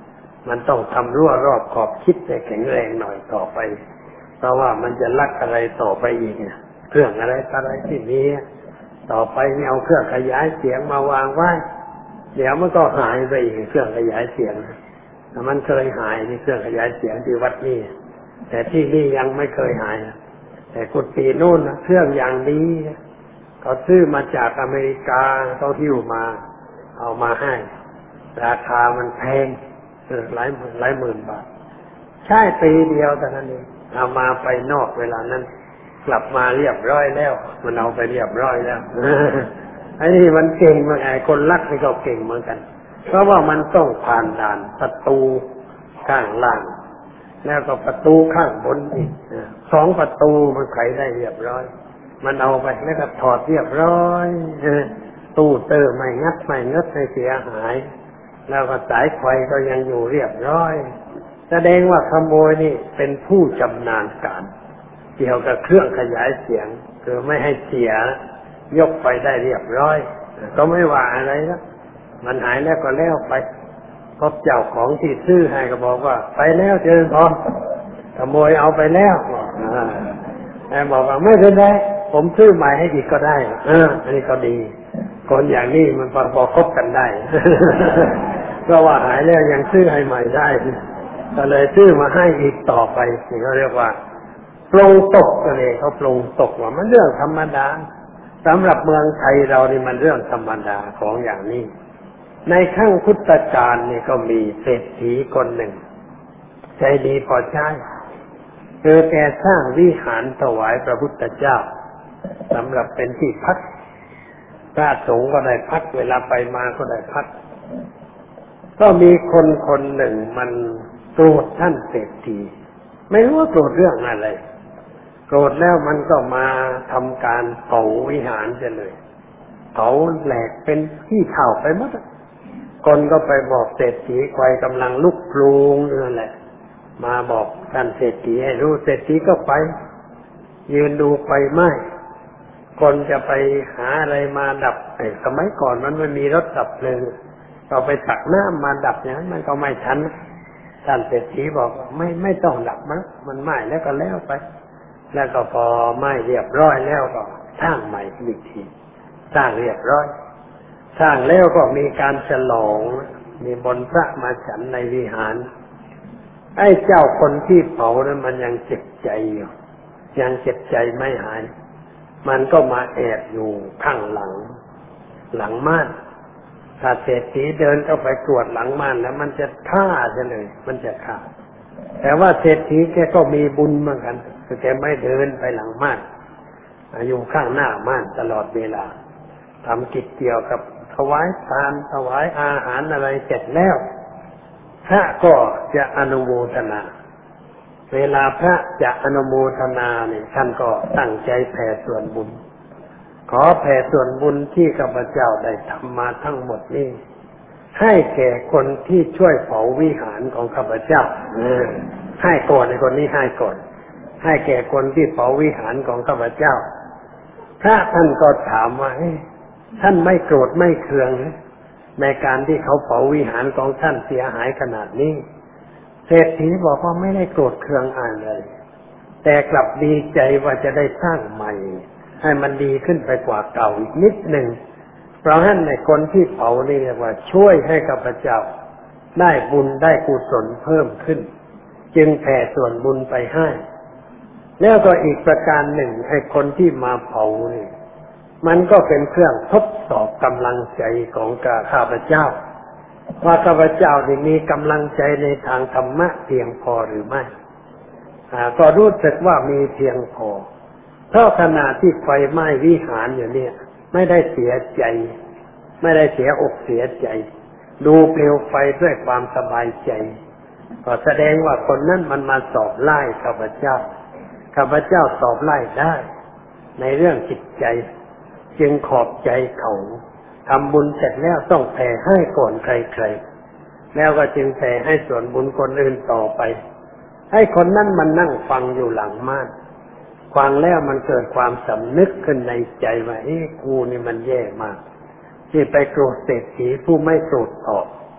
มันต้องทำรั้วรอบขอบคิดให้แข็งแรงหน่อยต่อไปเพราะว่ามันจะลักอะไรต่อไปอีกเนี่ยเครื่องอะไรอะไรที่มีต่อไปไม่เอาเครื่องขยายเสียงมาวางไว้เดี๋ยวมันก็หายไปอีกเครื่องขยายเสียงแต่มันเคยหายในเครื่องขยายเสียงที่วัดนี่แต่ที่นี่ยังไม่เคยหายแต่กุฏิโน่นนะเครื่องอย่างนี้เขาซื้อมาจากอเมริกาเขาหิ้วมาเอามาให้ราคามันแพงหลายหมื่นหลายหมื่นบาทใช่ปีเดียวแต่นั้นเองเอามาไปนอกเวลานั้นกลับมาเรียบร้อยแล้วมันเอาไปเรียบร้อยแล้วไอ้นี่มันเก่งเหมือนไอ้คนลักนี่ก็เก่งเหมือนกันเพราะว่ามันต้องผ่านด่านประตูข้างล่างแล้วก็ประตูข้างบนอีกสองประตูมันไขได้เรียบร้อยมันเอาไปแล้วก็ถอดเรียบร้อยตู้เตอร์ไม่งัดไม่งัดไม่เสียหายแล้วก็สายไฟก็ยังอยู่เรียบร้อยแสดงว่าขโมยนี่เป็นผู้ชำนาญการเกี่ยวกับเครื่องขยายเสียงคือไม่ให้เสียยกไปได้เรียบร้อยก็ไม่ว่าอะไรแล้วมันหายแล้วก็แล้วไปพบเจ้าของที่ซื้อให้ก็บอกว่าไปแล้วเจอพอขโมยเอาไปแล้วไอ้บอกว่าไม่เป็นไรผมซื้อใหม่ให้อีกก็ได้เอออันนี้ก็ดีคนอย่างนี้มันพอคบกันได้เพราะว่าหายแล้วยังซื้อให้ใหม่ได้ก็เลยซื้อมาให้อีกต่อไปนี่เขาเรียกว่าปลงตกกันเลยเขาปลงตกว่ามันเรื่องธรรมดาสำหรับเมืองไทยเรานี่มันเรื่องธรรมดาของอย่างนี้ในขั้งพุทธกาลนี่ก็มีเศรษฐีคนหนึ่งใจดีพอใช้เธอแกสร้างวิหารถวายพระพุทธเจ้าสำหรับเป็นที่พักพระสงฆ์ก็ได้พักเวลาไปมาก็ได้พักก็มีคนคนหนึ่งมันโกรธท่านเศรษฐีไม่รู้ว่าโกรธเรื่องอะไรโกรธแล้วมันก็มาทำการเผาวิหารเสียเลยเผาแหลกเป็นขี้เถ้าไปหมดคนก็ไปบอกเศรษฐีไฟกำลังลุกโผล่นั่นแหละมาบอกท่านเศรษฐีให้รู้เศรษฐีก็ไปยืนดูไฟไหม้คนจะไปหาอะไรมาดับไอ้สมัยก่อนมันไม่มีรถดับเพลิงเราไปตักน้ำมาดับอย่างนั้นมันก็ไม่ทันท่านเศรษฐีบอกไม่ไม่ต้องดับมั้งมันไหม้แล้วก็แล้วไปแล้วก็พอไหม้เรียบร้อยแล้วก็สร้างใหม่อีกทีสร้างเรียบร้อยสร้างแล้วก็มีการฉลองมีบนพระมาฉันในวิหารไอ้เจ้าคนที่เผานั้นมันยังเจ็บใจอยู่ยังเจ็บใจไม่หายมันก็มาแอบอยู่ข้างหลังหลังม่านถ้าเศรษฐีเดินเข้าไปตรวจหลังม่านแล้วมันจะฆ่าซะเลยมันจะฆ่าแต่ว่าเศรษฐีแกก็มีบุญเหมือนกันคือแกไม่เดินไปหลังม่านอยู่ข้างหน้าม่านตลอดเวลาทำกิจเกี่ยวกับถวายทานถวายอาหารอะไรเสร็จแล้วพระก็จะอนุโมทนาเวลาพระจะอนุโมทนาเนี่ยท่านก็ตั้งใจแผ่ส่วนบุญขอแผ่ส่วนบุญที่ข้าพเจ้าได้ทำมาทั้งหมดนี้ให้แก่คนที่ช่วยเผาวิหารของข้าพเจ้าให้ก่อนในคนนี้ให้ก่อนให้แก่คนที่เผาวิหารของข้าพเจ้าพระท่านก็ถามว่าท่านไม่โกรธไม่เคืองในการที่เขาเผาวิหารของท่านเสียหายขนาดนี้เศรษฐีบอกว่าไม่ได้โกรธเคืองอะไรแต่กลับดีใจว่าจะได้สร้างใหม่ให้มันดีขึ้นไปกว่าเก่าอีกนิดหนึ่งเพราะฉะนั้นในคนที่เผานี่เรียกว่าช่วยให้ข้าพเจ้าได้บุญได้กุศลเพิ่มขึ้นจึงแผ่ส่วนบุญไปให้แล้วก็อีกประการหนึ่งไอ้คนที่มาเผานี่มันก็เป็นเครื่องทดสอบกำลังใจของข้าพเจ้าว่าข้าพเจ้านี่มีกำลังใจในทางธรรมะเพียงพอหรือไม่ก็รู้สึกว่ามีเพียงพอเพราะขณะที่ไฟไหม้วิหารอยู่เนี่ยไม่ได้เสียใจไม่ได้เสียอกเสียใจดูเปลวไฟด้วยความสบายใจก็แสดงว่าคนนั้นมันมาสอบไล่ข้าพเจ้าข้าพเจ้าสอบไล่ได้ในเรื่องจิตใจจึงขอบใจเขาทำบุญเสร็จแล้วต้องแผ่ให้ก่อนใครๆแล้วก็จึงแผ่ให้ส่วนบุญคนอื่นต่อไปให้คนนั้นมันนั่งฟังอยู่หลังม่านฟังแล้วมันเกิดความสำนึกขึ้นในใจว่าเอ้กูนี่มันแย่มากที่ไปโกรธเศรษฐีผู้ไม่โกรธตอบ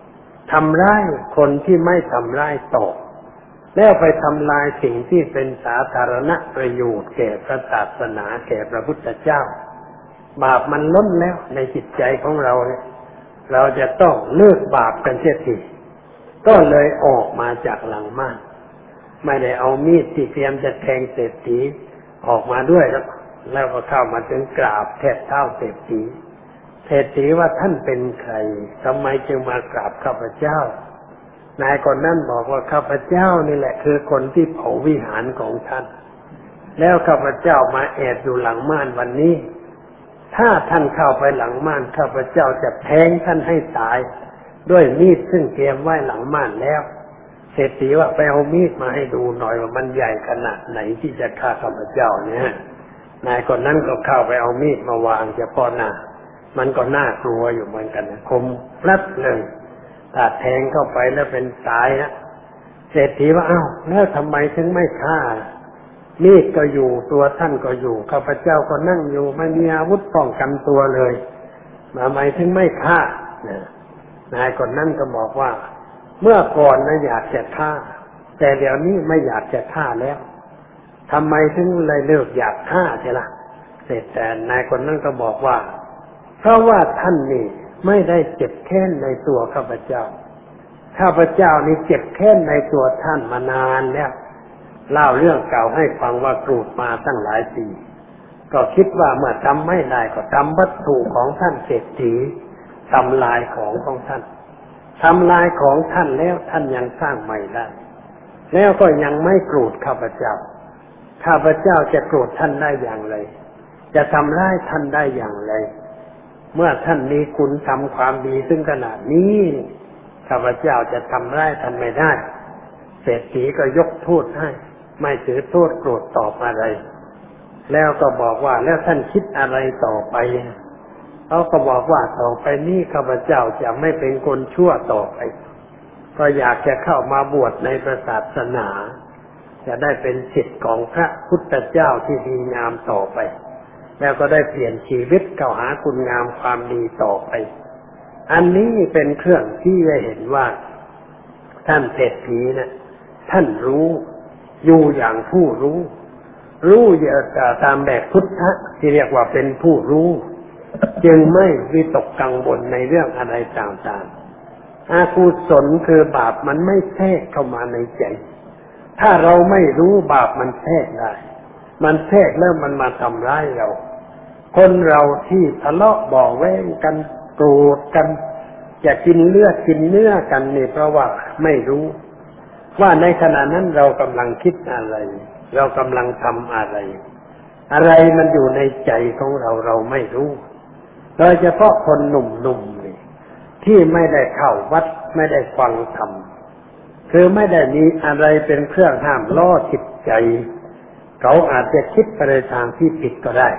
ทำร้ายคนที่ไม่ทำร้ายตอบแล้วไปทำลายสิ่งที่เป็นสาธารณประโยชน์แก่พระศาสนาแก่พระพุทธเจ้าบาปมันล้นแล้วในจิตใจของเราเนี่ยเราจะต้องเลิกบาปกันเสียทีก็เลยออกมาจากหลังม่านไม่ได้เอามีดที่เตรียมจะแทงเศรษฐีออกมาด้วยแล้วแล้วก็เข้ามาถึงกราบแทบเท้าเศรษฐีเศรษฐีว่าท่านเป็นใครทำไมจึงมากราบข้าพเจ้านายคนนั้นบอกว่าข้าพเจ้านี่แหละคือคนที่เผาวิหารของท่านแล้วข้าพเจ้ามาแอบอยู่หลังม่านวันนี้ถ้าท่านเข้าไปหลังม่านข้าพเจ้าจะแทงท่านให้ตายด้วยมีดซึ่งเตรียมไว้หลังม่านแล้วเศรษฐีว่าไปเอามีดมาให้ดูหน่อยว่ามันใหญ่ขนาดไหนที่จะฆ่าข้าพเจ้าเนี่ยนายคนนั้นก็เข้าไปเอามีดมาวางเฉพาะหน้ามันก็น่ากลัวอยู่เหมือนกันนะคมแป๊บเลยถ้าแทงเข้าไปแล้วเป็นตายนะเศรษฐีว่าอ้าวแล้วทำไมถึงไม่ฆ่ามีดก็อยู่ตัวท่านก็อยู่ข้าพเจ้าก็นั่งอยู่ไม่มีอาวุธป้องกันตัวเลยทำไมถึงไม่ฆ่านายคนนั้นก็บอกว่าเมื่อก่อนนะอยากจะฆ่าแต่เดี๋ยวนี้ไม่อยากจะฆ่าแล้วทำไมถึงเลยเลิกอยากฆ่าใช่ล่ะเสร็จแต่นายคนนั้นก็บอกว่าเพราะว่าท่านนี่ไม่ได้เจ็บแค้นในตัวข้าพเจ้าข้าพเจ้านี่เจ็บแค้นในตัวท่านมานานแล้วเล่าเรื่องเก่าให้ฟังว่าโกรธมาตั้งหลายปีก็คิดว่าเมื่อทำไม่ได้ก็ทำวัตถุของท่านเศรษฐีทำลายของของท่านทำลายของท่านแล้วท่านยังสร้างใหม่ได้แล้วก็ยังไม่โกรธข้าพเจ้าข้าพเจ้าจะโกรธท่านได้อย่างไรจะทำร้ายท่านได้อย่างไรเมื่อท่านมีคุณทำความดีซึ่งขนาดนี้ข้าพเจ้าจะทำร้ายท่านไม่ได้เศรษฐีก็ยกโทษให้ไม่ถือโทษโกรธตอบอะไรแล้วก็บอกว่าแล้วท่านคิดอะไรต่อไปเขาก็บอกว่าต่อไปนี้ข้าพเจ้าจะไม่เป็นคนชั่วต่อไปก็อยากจะเข้ามาบวชในพระศาสนาจะได้เป็นศิษย์ของพระพุทธเจ้าที่ดีงามต่อไปแล้วก็ได้เปลี่ยนชีวิตเข้าหาคุณงามความดีต่อไปอันนี้เป็นเครื่องที่ให้เห็นว่าท่านเศรษฐีนะท่านรู้อยู่อย่างผู้รู้รู้ตามแบบพุทธะที่เรียกว่าเป็นผู้รู้จึงไม่วิตกกังวลในเรื่องอะไรต่างๆอกุศลคือบาปมันไม่แทรกเข้ามาในใจถ้าเราไม่รู้บาปมันแทรกได้มันแทรกแล้วมันมาทำร้ายเราคนเราที่ทะเลาะเบาะแว้งกันโกรธกันจะกินเลือดกินเนื้อกันนี่เพราะว่าไม่รู้ว่าในขณะนั้นเรากำลังคิดอะไรเรากำลังทำอะไรอะไรมันอยู่ในใจของเราเราไม่รู้โดยเฉพาะคนหนุ่มๆนี่ที่ไม่ได้เข้าวัดไม่ได้ฟังธรรมคือไม่ได้มีอะไรเป็นเครื่องห้ามล่อจิตใจเขาอาจจะคิดไปในทางที่ผิดก็ได้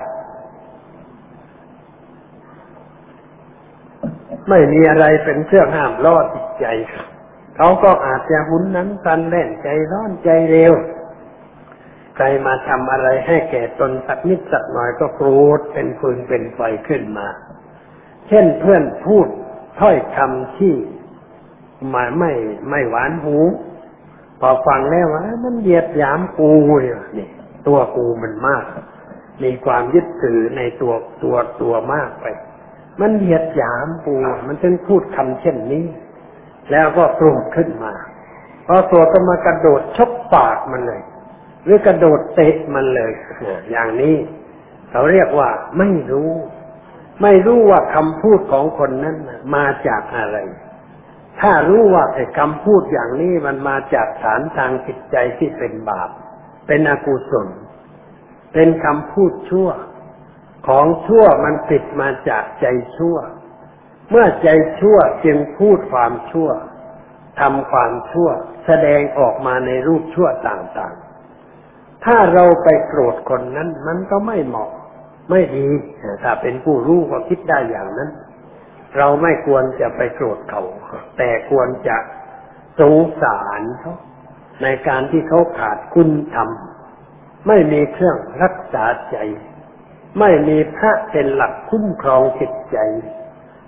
ไม่มีอะไรเป็นเครื่องห้ามล่อจิตใจเขาก็อาจจะหุนนั้นพลันแล่นใจร้อนใจเร็วใครมาทำอะไรให้แก่ตนสักนิดสักหน่อยก็โกรธเป็นฟืนเป็นไฟขึ้นมาเช่นเพื่อนพูดถ้อยคำที่มาไม่ไม่หวานหูพอฟังแล้วว่ามันเหยียดหยามกูนี่ตัวกูมันมากมีความยึดถือในตัวตัวตัวมากไปมันเหยียดหยามกูมันจึงพูดคำเช่นนี้แล้วก็โกรธขึ้นมาพอตัวก็มากระโดดชกปากมันเลยหรือกระโดดเตะมันเลยอย่างนี้เขาเรียกว่าไม่รู้ไม่รู้ว่าคำพูดของคนนั้นมาจากอะไรถ้ารู้ว่าไอ้คำพูดอย่างนี้มันมาจากฐานทางจิตใจที่เป็นบาปเป็นอกุศลเป็นคำพูดชั่วของชั่วมันติดมาจากใจชั่วเมื่อใจชั่วจึงพูดความชั่วทำความชั่วแสดงออกมาในรูปชั่วต่างๆถ้าเราไปโกรธคนนั้นมันก็ไม่เหมาะไม่ดีถ้าเป็นผู้รู้ก็คิดได้อย่างนั้นเราไม่ควรจะไปโกรธเขาแต่ควรจะสงสารเขาในการที่เขาขาดคุณธรรมไม่มีเครื่องรักษาใจไม่มีพระเป็นหลักคุ้มครองจิตใจ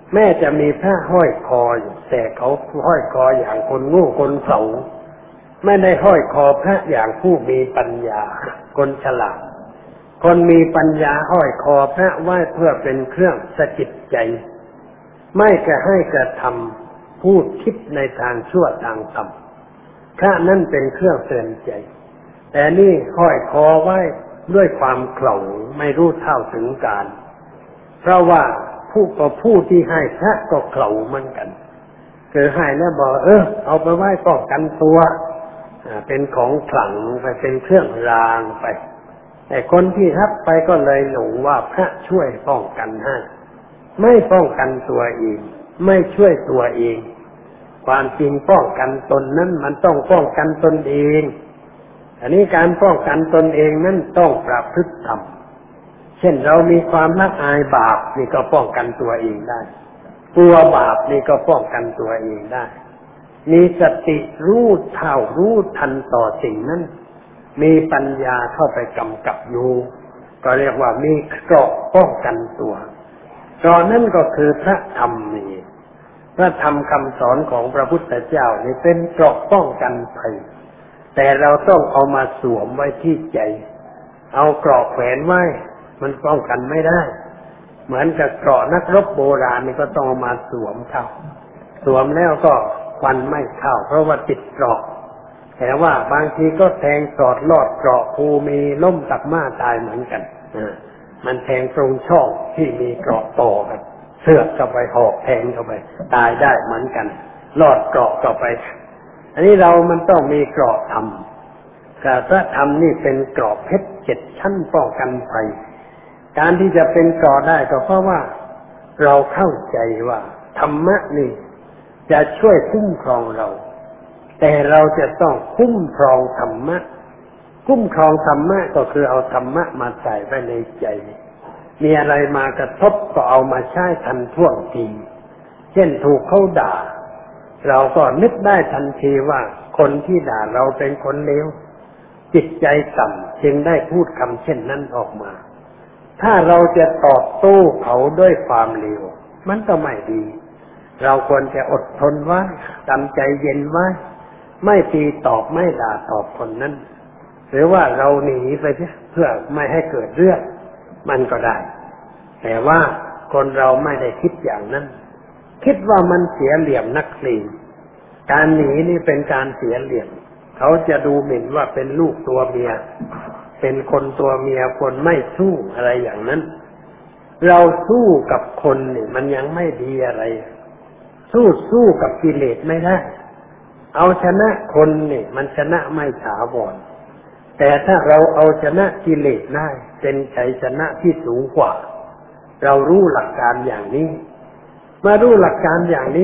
แม้จะมีพระห้อยคออยู่แต่เขาห้อยคออย่างคนโง่คนเขลาไม่ได้ห้อยคอพระอย่างผู้มีปัญญาคนฉลาดคนมีปัญญาห้อยคอพระไว้เพื่อเป็นเครื่องสะกิดใจไม่กระให้กระทำพูดคิดในทางชั่วทางต่ำพระนั่นเป็นเครื่องเตือนใจแต่นี่ห้อยคอไว้ด้วยความเขลาไม่รู้เท่าถึงการเพราะว่าผู้ก็ผู้ที่ให้พระก็เขลาเหมือนกันคือให้แล้วบอกเออเอาไปไว้ป้องกันตัวเป็นของขลังไปเป็นเครื่องรางไปแต่คนที่รับไปก็เลยหลงว่าพระช่วยป้องกันให้ไม่ป้องกันตัวเองไม่ช่วยตัวเองความจริงป้องกันตนนั้นมันต้องป้องกันตนเองอันนี้การป้องกันตนเองนั้นต้องประพฤติธรรมเช่นเรามีความละอายบาปนี่ก็ป้องกันตัวเองได้กลัวบาปนี่ก็ป้องกันตัวเองได้มีสติรู้เท่ารู้ทันต่อสิ่งนั้นมีปัญญาเข้าไปกำกับอยู่ก็เรียกว่ามีเกราะป้องกันตัวเกราะนั่นก็คือพระธรรมนี่พระธรรมคำสอนของพระพุทธเจ้านี่เป็นเกราะป้องกันภัยแต่เราต้องเอามาสวมไว้ที่ใจเอาเกราะแขวนไว้มันป้องกันไม่ได้เหมือนกับเกราะนักรบโบราณนี่ก็ต้องเอามาสวมเข้าสวมแล้วก็ควันไม่เข้าเพราะว่าติดเกราะแต่ว่าบางทีก็แทงสอดลอดเกราะภูมีล้มตักม้าตายเหมือนกันมันแทงตรงช่องที่มีเกราะต่อกันเสือกเข้าไปหอกแทงเข้าไปตายได้เหมือนกันลอดเกราะเข้าไปอันนี้เรามันต้องมีเกราะธรรมการพระธรรมนี่เป็นเกราะเพชรเจ็ดชั้นป้องกันภัยการที่จะเป็นเกราะได้ก็เพราะว่าเราเข้าใจว่าธรรมะนี่จะช่วยคุ้มครองเราแต่เราจะต้องคุ้มครองธรรมะคุ้มครองธรรมะก็คือเอาธรรมะมาใส่ไว้ในใจมีอะไรมากระทบก็เอามาใช้ทันท่วงทีเช่นถูกเขาด่าเราก็นึกได้ทันทีว่าคนที่ด่าเราเป็นคนเลวจิตใจต่ำจึงได้พูดคำเช่นนั้นออกมาถ้าเราจะตอบโต้เขาด้วยความเลวมันก็ไม่ดีเราควรจะอดทนไว้ทำใจเย็นไว้ไม่ตีตอบไม่ด่าตอบคนนั้นหรือว่าเราหนีไปเพื่อไม่ให้เกิดเรื่องมันก็ได้แต่ว่าคนเราไม่ได้คิดอย่างนั้นคิดว่ามันเสียเหลี่ยมนักเลงการหนีนี่เป็นการเสียเหลี่ยมเขาจะดูหมิ่นว่าเป็นลูกตัวเมียเป็นคนตัวเมียคนไม่สู้อะไรอย่างนั้นเราสู้กับคนนี่มันยังไม่ดีอะไรสู้สู้กับกิเลสไม่ได้เอาชนะคนนี่มันชนะไม่ถาวรแต่ถ้าเราเอาชนะกิเลสได้เป็นชัยชนะที่สูงกว่าเรารู้หลักการอย่างนี้มารู้หลักการอย่างนี้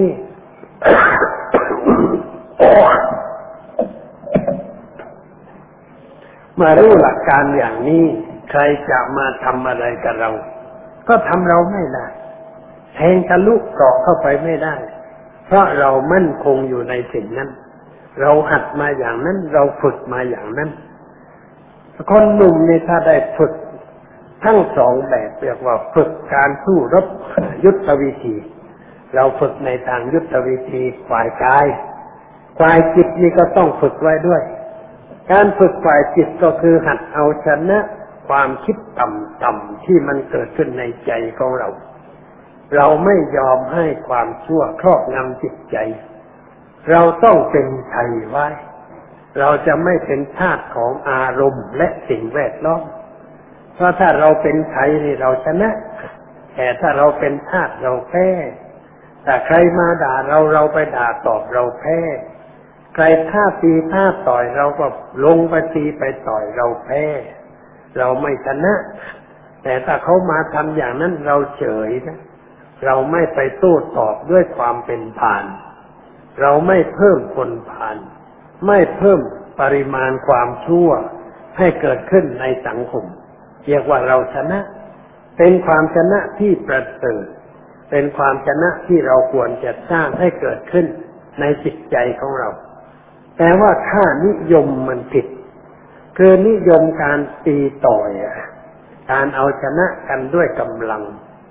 มารู้หลักการอย่างนี้ใครจะมาทำอะไรกับเราก็ทำเราไม่ได้แทงทะลุเกราะเข้าไปไม่ได้เพราะเรามั่นคงอยู่ในสิ่งนั้นเราหัดมาอย่างนั้นเราฝึกมาอย่างนั้นคนหนุ่มนี่ถ้าได้ฝึกทั้งสองแบบเรียกว่าฝึกการสู้รบยุทธวิธีเราฝึกในทางยุทธวิธีฝ่ายกายฝ่ายจิตนี่ก็ต้องฝึกไว้ด้วยการฝึกฝ่ายจิตก็คือหัดเอาชนะความคิดต่ำๆที่มันเกิดขึ้นในใจของเราเราไม่ยอมให้ความชั่วครอบงำจิตใจเราต้องเป็นไทยไว้เราจะไม่เป็นทาสของอารมณ์และสิ่งแวดล้อมเพราะถ้าเราเป็นไทยนี่เราชนะแต่ถ้าเราเป็นทาสเราแพ้แต่ใครมาด่าเราเราไปด่าตอบเราแพ้ใครท่าตีท่าต่อยเราก็ลงไปตีไปต่อยเราแพ้เราไม่ชนะแต่ถ้าเขามาทำอย่างนั้นเราเฉยนะเราไม่ไปโต้ตอบด้วยความเป็นผ่านเราไม่เพิ่มคนผ่านไม่เพิ่มปริมาณความชั่วให้เกิดขึ้นในสังคมเรียกว่าเราชนะเป็นความชนะที่ประเสริฐเป็นความชนะที่เราควรจะสร้างให้เกิดขึ้นในจิตใจของเราแต่ว่าค่านิยมมันผิดคือนิยมการตีต่อยการเอาชนะกันด้วยกำลัง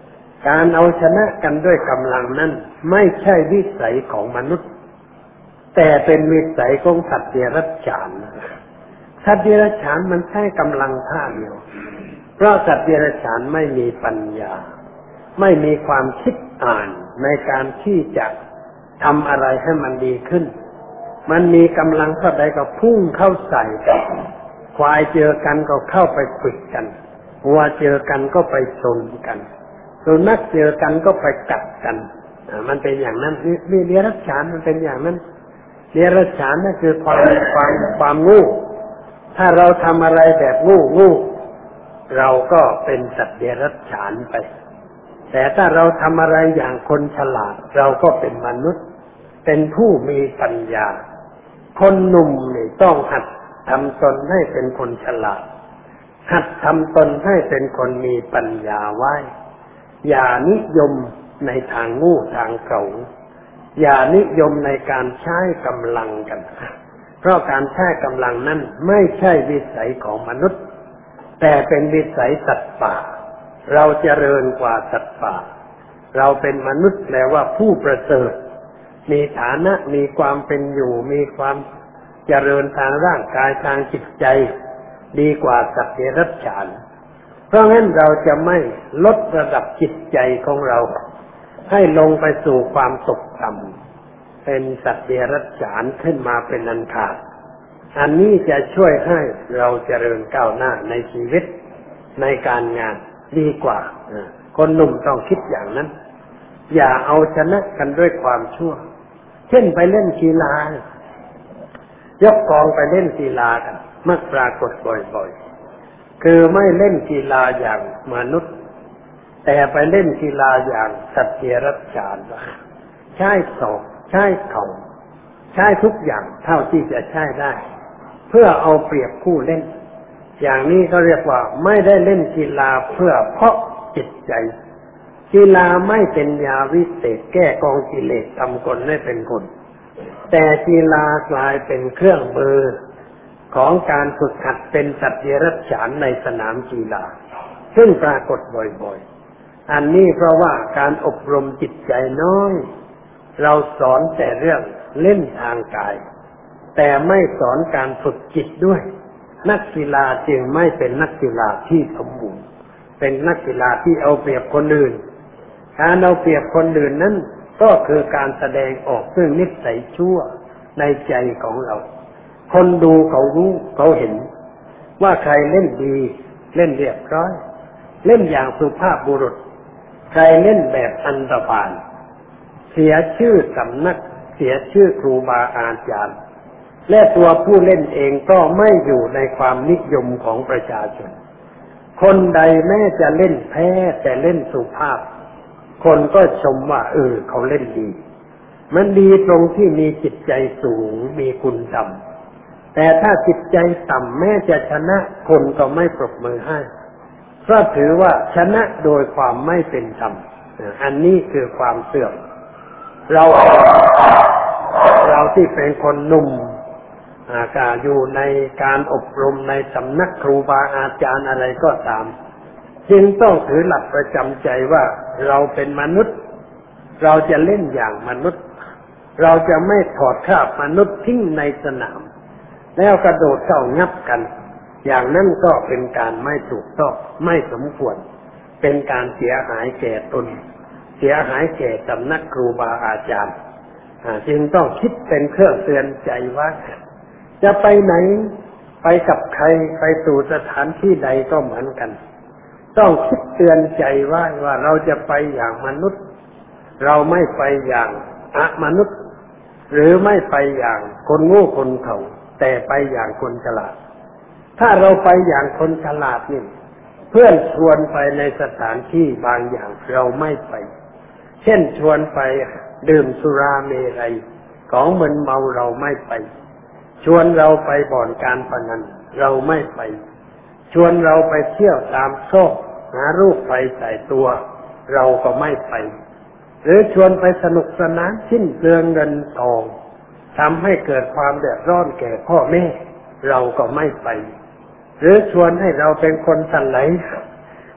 การเอาชนะกันด้วยกำลังนั้นไม่ใช่วิสัยของมนุษย์แต่เป็นวิสัยของสัตว์เดรัจฉานสัตว์เดรัจฉานมันใช้กำลังท่าเดียวเพราะสัตว์เดรัจฉานไม่มีปัญญาไม่มีความคิดอ่านในการที่จะทำอะไรให้มันดีขึ้นมันมีกำลังเท่าใดก็พุ่งเข้าใส่กันควายเจอกันก็เข้าไปขวิดกันวัวเจอกันก็ไปชนกันสุนัขเจอกันก็ไปกัดกันมันเป็นอย่างนั้นนี่เดรัจฉานมันเป็นอย่างนั้นเดรัจฉานนั่นคือความความความงูถ้าเราทำอะไรแบบงูงูเราก็เป็นสัตว์เดรัจฉานไปแต่ถ้าเราทำอะไรอย่างคนฉลาดเราก็เป็นมนุษย์เป็นผู้มีปัญญาคนหนุ่มนี่ต้องหัดทำตนให้เป็นคนฉลาดหัดทำตนให้เป็นคนมีปัญญาไว้อย่านิยมในทางงูทางเก่าอย่านิยมในการใช้กำลังกันเพราะการใช้กำลังนั้นไม่ใช่วิสัยของมนุษย์แต่เป็นวิสัยสัตว์ป่าเราเจริญกว่าสัตว์ป่าเราเป็นมนุษย์แปลว่าผู้ประเสริฐมีฐานะมีความเป็นอยู่มีความเจริญทางร่างกายทางจิตใจดีกว่าสัตว์เดรัจฉานเพราะงั้นเราจะไม่ลดระดับจิตใจของเราให้ลงไปสู่ความตกต่ำเป็นสัตว์เดรัจฉานขึ้นมาเป็นอันขาดอันนี้จะช่วยให้เราเจริญก้าวหน้าในชีวิตในการงานดีกว่าคนหนุ่มต้องคิดอย่างนั้นอย่าเอาชนะกันด้วยความชั่วเช่นไปเล่นกีฬายกกองไปเล่นกีฬากันมักปรากฏบ่อยๆคือไม่เล่นกีฬาอย่างมนุษย์แต่ไปเล่นกีฬาอย่างสัตว์เดรัจฉานใช้ศอกใช้เข่าใช้ทุกอย่างเท่าที่จะใช้ได้เพื่อเอาเปรียบผู้เล่นอย่างนี้เขาเรียกว่าไม่ได้เล่นกีฬาเพื่อเพาะจิตใจกีฬาไม่เป็นยาวิเศษแก้กองกิเลสทำคนให้เป็นคนแต่กีฬากลายเป็นเครื่องมือของการฝึกหัดเป็นสัตว์เดรัจฉานในสนามกีฬาซึ่งปรากฏบ่อยๆอันนี้เพราะว่าการอบรมจิตใจน้อยเราสอนแต่เรื่องเล่นทางกายแต่ไม่สอนการฝึกจิตด้วยนักกีฬาจึงไม่เป็นนักกีฬาที่สมบูรณ์เป็นนักกีฬาที่เอาเปรียบคนอื่นการเอาเปรียบคนอื่นนั้นก็คือการแสดงออกซึ่งนิสัยชั่วในใจของเราคนดูเขารู้เขาเห็นว่าใครเล่นดีเล่นเรียบร้อยเล่นอย่างสุภาพบุรุษใครเล่นแบบอันธพาลเสียชื่อสำนักเสียชื่อครูบาอาจารย์และตัวผู้เล่นเองก็ไม่อยู่ในความนิยมของประชาชนคนใดแม้จะเล่นแพ้แต่เล่นสุภาพคนก็ชมว่าเออเขาเล่นดีมันดีตรงที่มีจิตใจสูงมีคุณธรรมแต่ถ้าจิตใจต่ำแม้จะชนะคนก็ไม่ปรบมือให้เพราะถือว่าชนะโดยความไม่เป็นธรรมอันนี้คือความเสื่อมเราเราที่เป็นคนหนุ่มก็อยู่ในการอบรมในสำนักครูบาอาจารย์อะไรก็ตามจึงต้องถือหลักประจำใจว่าเราเป็นมนุษย์เราจะเล่นอย่างมนุษย์เราจะไม่ถอดคราบมนุษย์ทิ้งในสนามแล้วกระโดดเข้างับกันอย่างนั้นก็เป็นการไม่ถูกต้องไม่สมควรเป็นการเสียหายแก่ตนเสียหายแก่สำนักครูบาอาจารย์จึงต้องคิดเป็นเครื่องเตือนใจว่าจะไปไหนไปกับใครไปสู่สถานที่ใดก็เหมือนกันต้องคิดเตือนใจว่าว่าเราจะไปอย่างมนุษย์เราไม่ไปอย่างอมนุษย์หรือไม่ไปอย่างคนโง่คนเฒ่าแต่ไปอย่างคนฉลาดถ้าเราไปอย่างคนฉลาดนี่เพื่อนชวนไปในสถานที่บางอย่างเราไม่ไปเช่นชวนไปดื่มสุราเมรัยของมึนเมาเราไม่ไปชวนเราไปบ่อนการพนันเราไม่ไปชวนเราไปเที่ยวตามโซกหารูปไปใส่ตัวเราก็ไม่ไปหรือชวนไปสนุกสนานสิ้นเปลืองเงินทองทำให้เกิดความเดือดร้อนแก่พ่อแม่เราก็ไม่ไปหรือชวนให้เราเป็นคนสันไหล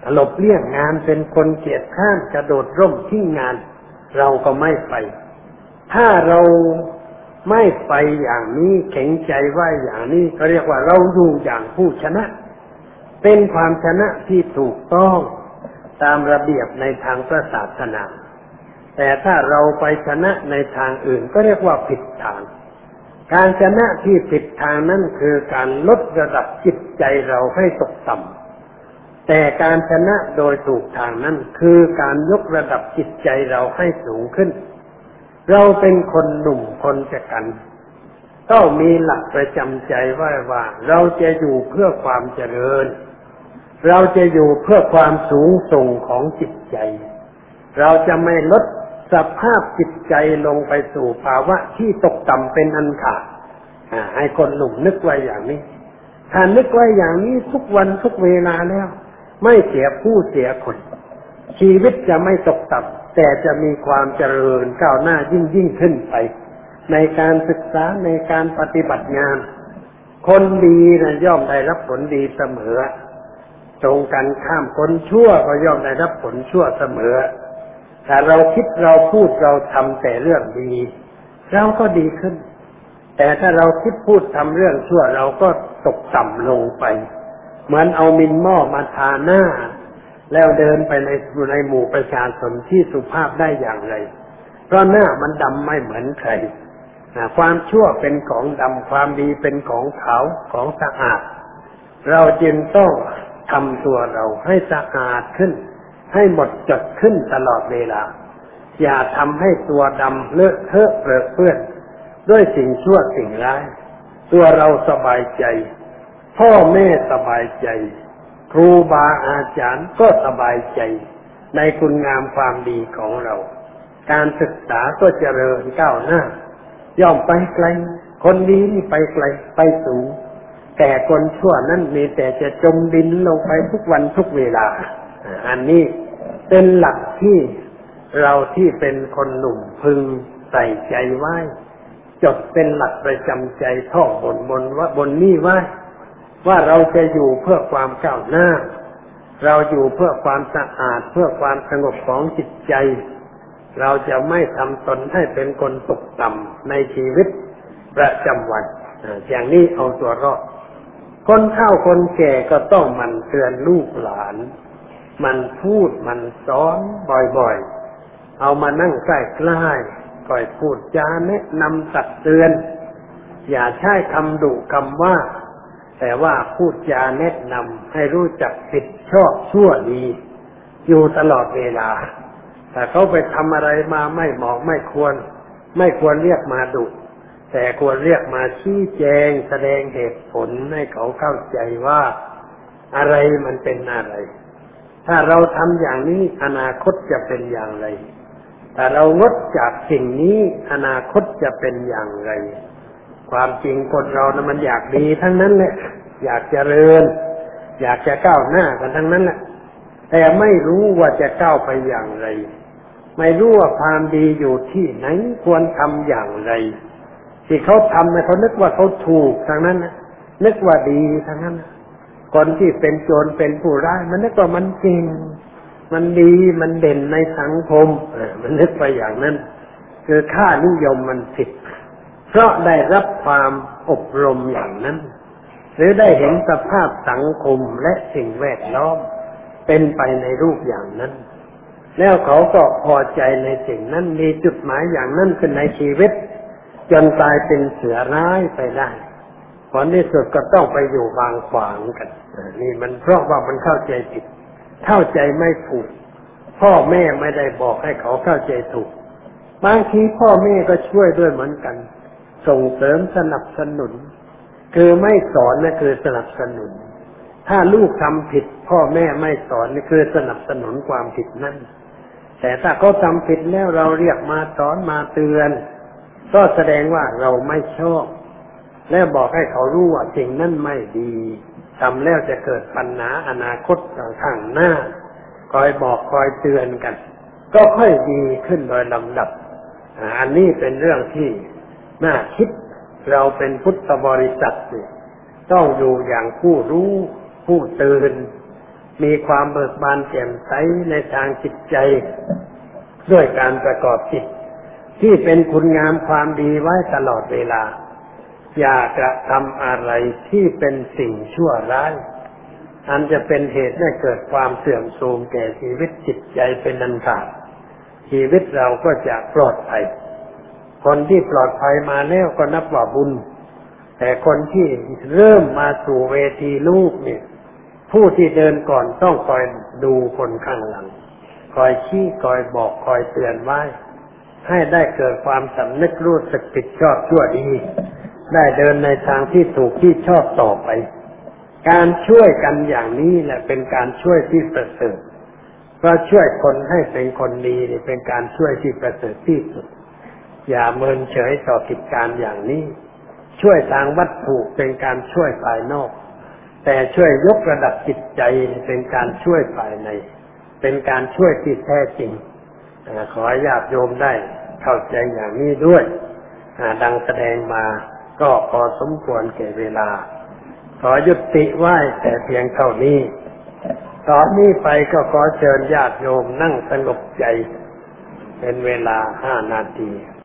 หลบเลี่ยงงานเป็นคนเกียจคร้านกระโดดร่มทิ้งงานเราก็ไม่ไปถ้าเราไม่ไปอย่างนี้แข็งใจไว้อย่างนี้ก็เรียกว่าเราอยู่อย่างผู้ชนะเป็นความชนะที่ถูกต้องตามระเบียบในทางพระศาสนาแต่ถ้าเราไปชนะในทางอื่นก็เรียกว่าผิดทางการชนะที่ผิดทางนั่นคือการลดระดับจิตใจเราให้ตกต่ำแต่การชนะโดยถูกทางนั้นคือการยกระดับจิตใจเราให้สูงขึ้นเราเป็นคนหนุ่มคนชะกันต้องมีหลักประจำใจไว้ว่าเราจะอยู่เพื่อความเจริญเราจะอยู่เพื่อความสูงส่งของจิตใจเราจะไม่ลดสภาพจิตใจลงไปสู่ภาวะที่ตกต่ำเป็นอันขาดให้คนหนุ่มนึกไว้อย่างนี้ถ้านึกไว้อย่างนี้ทุกวันทุกเวลาแล้วไม่เสียผู้เสียคนชีวิตจะไม่ตกต่ำแต่จะมีความเจริญก้าวหน้ายิ่งยิ่งขึ้นไปในการศึกษาในการปฏิบัติงานคนดีนะย่อมได้รับผลดีเสมอตรงกันข้ามคนชั่วก็ย่อมได้รับผลชั่วเสมอถ้าเราคิดเราพูดเราทำแต่เรื่องดีเราก็ดีขึ้นแต่ถ้าเราคิดพูดทำเรื่องชั่วเราก็ตกต่ำลงไปเหมือนเอามิลหม้อมาทาหน้าแล้วเดินไปในในหมู่ประชาชนที่สุภาพได้อย่างไรเพราะหน้ามันดำไม่เหมือนใครความชั่วเป็นของดำความดีเป็นของขาวของสะอาดเราจึงต้องทำตัวเราให้สะอาดขึ้นให้หมดจดขึ้นตลอดเวลาอย่าทำให้ตัวดำเลอะเทอะเปรอะเปื้อนด้วยสิ่งชั่วสิ่งร้ายตัวเราสบายใจพ่อแม่สบายใจครูบาอาจารย์ก็สบายใจในคุณงามความดีของเราการศึกษาก็เจริญก้าวหน้าย่อมไปไกลคนดีนี่ไปไกลไปสูงแต่คนชั่วนั้นมีแต่จะจมดินลงไปทุกวันทุกเวลาอันนี้เป็นหลักที่เราที่เป็นคนหนุ่มพึงใส่ใจไว้จดเป็นหลักประจำใจท่องบนบนว่าบนนี้ไว้ว่าเราจะอยู่เพื่อความก้าวหน้าเราอยู่เพื่อความสะอาดเพื่อความสงบของจิตใจเราจะไม่ทำตนให้เป็นคนตกต่ำในชีวิตประจำวันอย่างนี้เอาตัวรอดคนเฒ่าคนแก่ก็ต้องหมั่นเตือนลูกหลานมันพูดมันสอนบ่อยๆเอามานั่งใกล้ๆคอยพูดจาแนะนำตักเตือนอย่าใช้คำดุคำว่าแต่ว่าพูดจาแนะนำให้รู้จักผิดชอบชั่วดีอยู่ตลอดเวลาแต่เขาไปทำอะไรมาไม่เหมาะไม่ควรไม่ควรเรียกมาดุแต่ควรเรียกมาชี้แจงแสดงเหตุผลให้เขาเข้าใจว่าอะไรมันเป็นอะไรถ้าเราทำอย่างนี้อนาคตจะเป็นอย่างไรถ้าเรางดจากสิ่งนี้อนาคตจะเป็นอย่างไรความจริงคนเรานะมันอยากดีทั้งนั้นแหละอยากเจริญอยากจะก้าวหน้ากันทั้งนั้นแหละแต่ไม่รู้ว่าจะก้าวไปอย่างไรไม่รู้ว่าความดีอยู่ที่ไหนควรทำอย่างไรที่เขาทำเนี่ยเขานึกว่าเขาถูกทั้งนั้นนะนึกว่าดีทั้งนั้นคนที่เป็นโจรเป็นผู้ร้ายมันนึกว่ามันจริงมันดีมันเด่นในสังคมมันนึกไปอย่างนั้นคือค่านิยมมันผิดเพราะได้รับความอบรมอย่างนั้นหรือได้เห็นสภาพสังคมและสิ่งแวดล้อมเป็นไปในรูปอย่างนั้นแล้วเขาก็พอใจในสิ่งนั้นมีจุดหมายอย่างนั้นขึ้นในชีวิตจนกลายเป็นเสือร้ายไปได้ผลที่สุดก็ต้องไปอยู่บางขวางกันนี่มันเพราะว่ามันเข้าใจผิดเข้าใจไม่ถูกพ่อแม่ไม่ได้บอกให้เขาเข้าใจถูกบางทีพ่อแม่ก็ช่วยด้วยเหมือนกันส่งเสริมสนับสนุนคือไม่สอนนะคือสนับสนุนถ้าลูกทำผิดพ่อแม่ไม่สอนนี่คือสนับสนุนความผิดนั่นแต่ถ้าเขาทำผิดแล้วเราเรียกมาสอนมาเตือนก็แสดงว่าเราไม่ชอบและบอกให้เขารู้ว่าสิ่งนั้นไม่ดีทำแล้วจะเกิดปัญหาอนาคตข้างหน้าคอยบอกคอยเตือนกันก็ค่อยดีขึ้นโดยลำดับอันนี้เป็นเรื่องที่น่าคิดเราเป็นพุทธบริษัทต้องอยู่อย่างผู้รู้ผู้ตื่นมีความเบิกบานแจ่มใสในทางจิตใจด้วยการประกอบจิตที่เป็นคุณงามความดีไว้ตลอดเวลาอย่ากระทำอะไรที่เป็นสิ่งชั่วร้ายอันจะเป็นเหตุให้เกิดความเสื่อมโทรมแก่ชีวิตจิตใจเป็นอันขาดชีวิตเราก็จะปลอดภัยคนที่ปลอดภัยมาแล้วก็นับว่าบุญแต่คนที่เริ่มมาสู่เวทีลูกเนี่ยผู้ที่เดินก่อนต้องคอยดูคนข้างหลังคอยชี้คอยบอกคอยเตือนไว้ให้ได้เกิดความสำนึกรู้สึกผิดชอบชั่วดีได้เดินในทางที่ถูกที่ชอบต่อไปการช่วยกันอย่างนี้แหละเป็นการช่วยที่ประเสริฐเพราะช่วยคนให้เป็นคนดีนี่เป็นการช่วยที่ประเสริฐที่สุดอย่าเมินเฉยต่อกิจการอย่างนี้ช่วยทางวัตถุเป็นการช่วยภายนอกแต่ช่วยยกระดับจิตใจเป็นการช่วยภายในเป็นการช่วยที่แท้จริงขอให้ญาติโยมได้เข้าใจอย่างนี้ด้วยดังแสดงมาก็พอสมควรแก่เวลาขอยุติไว้แต่เพียงเท่านี้ตอนนี้ไปก็ขอเชิญญาติโยมนั่งสงบใจเป็นเวลาห้านาที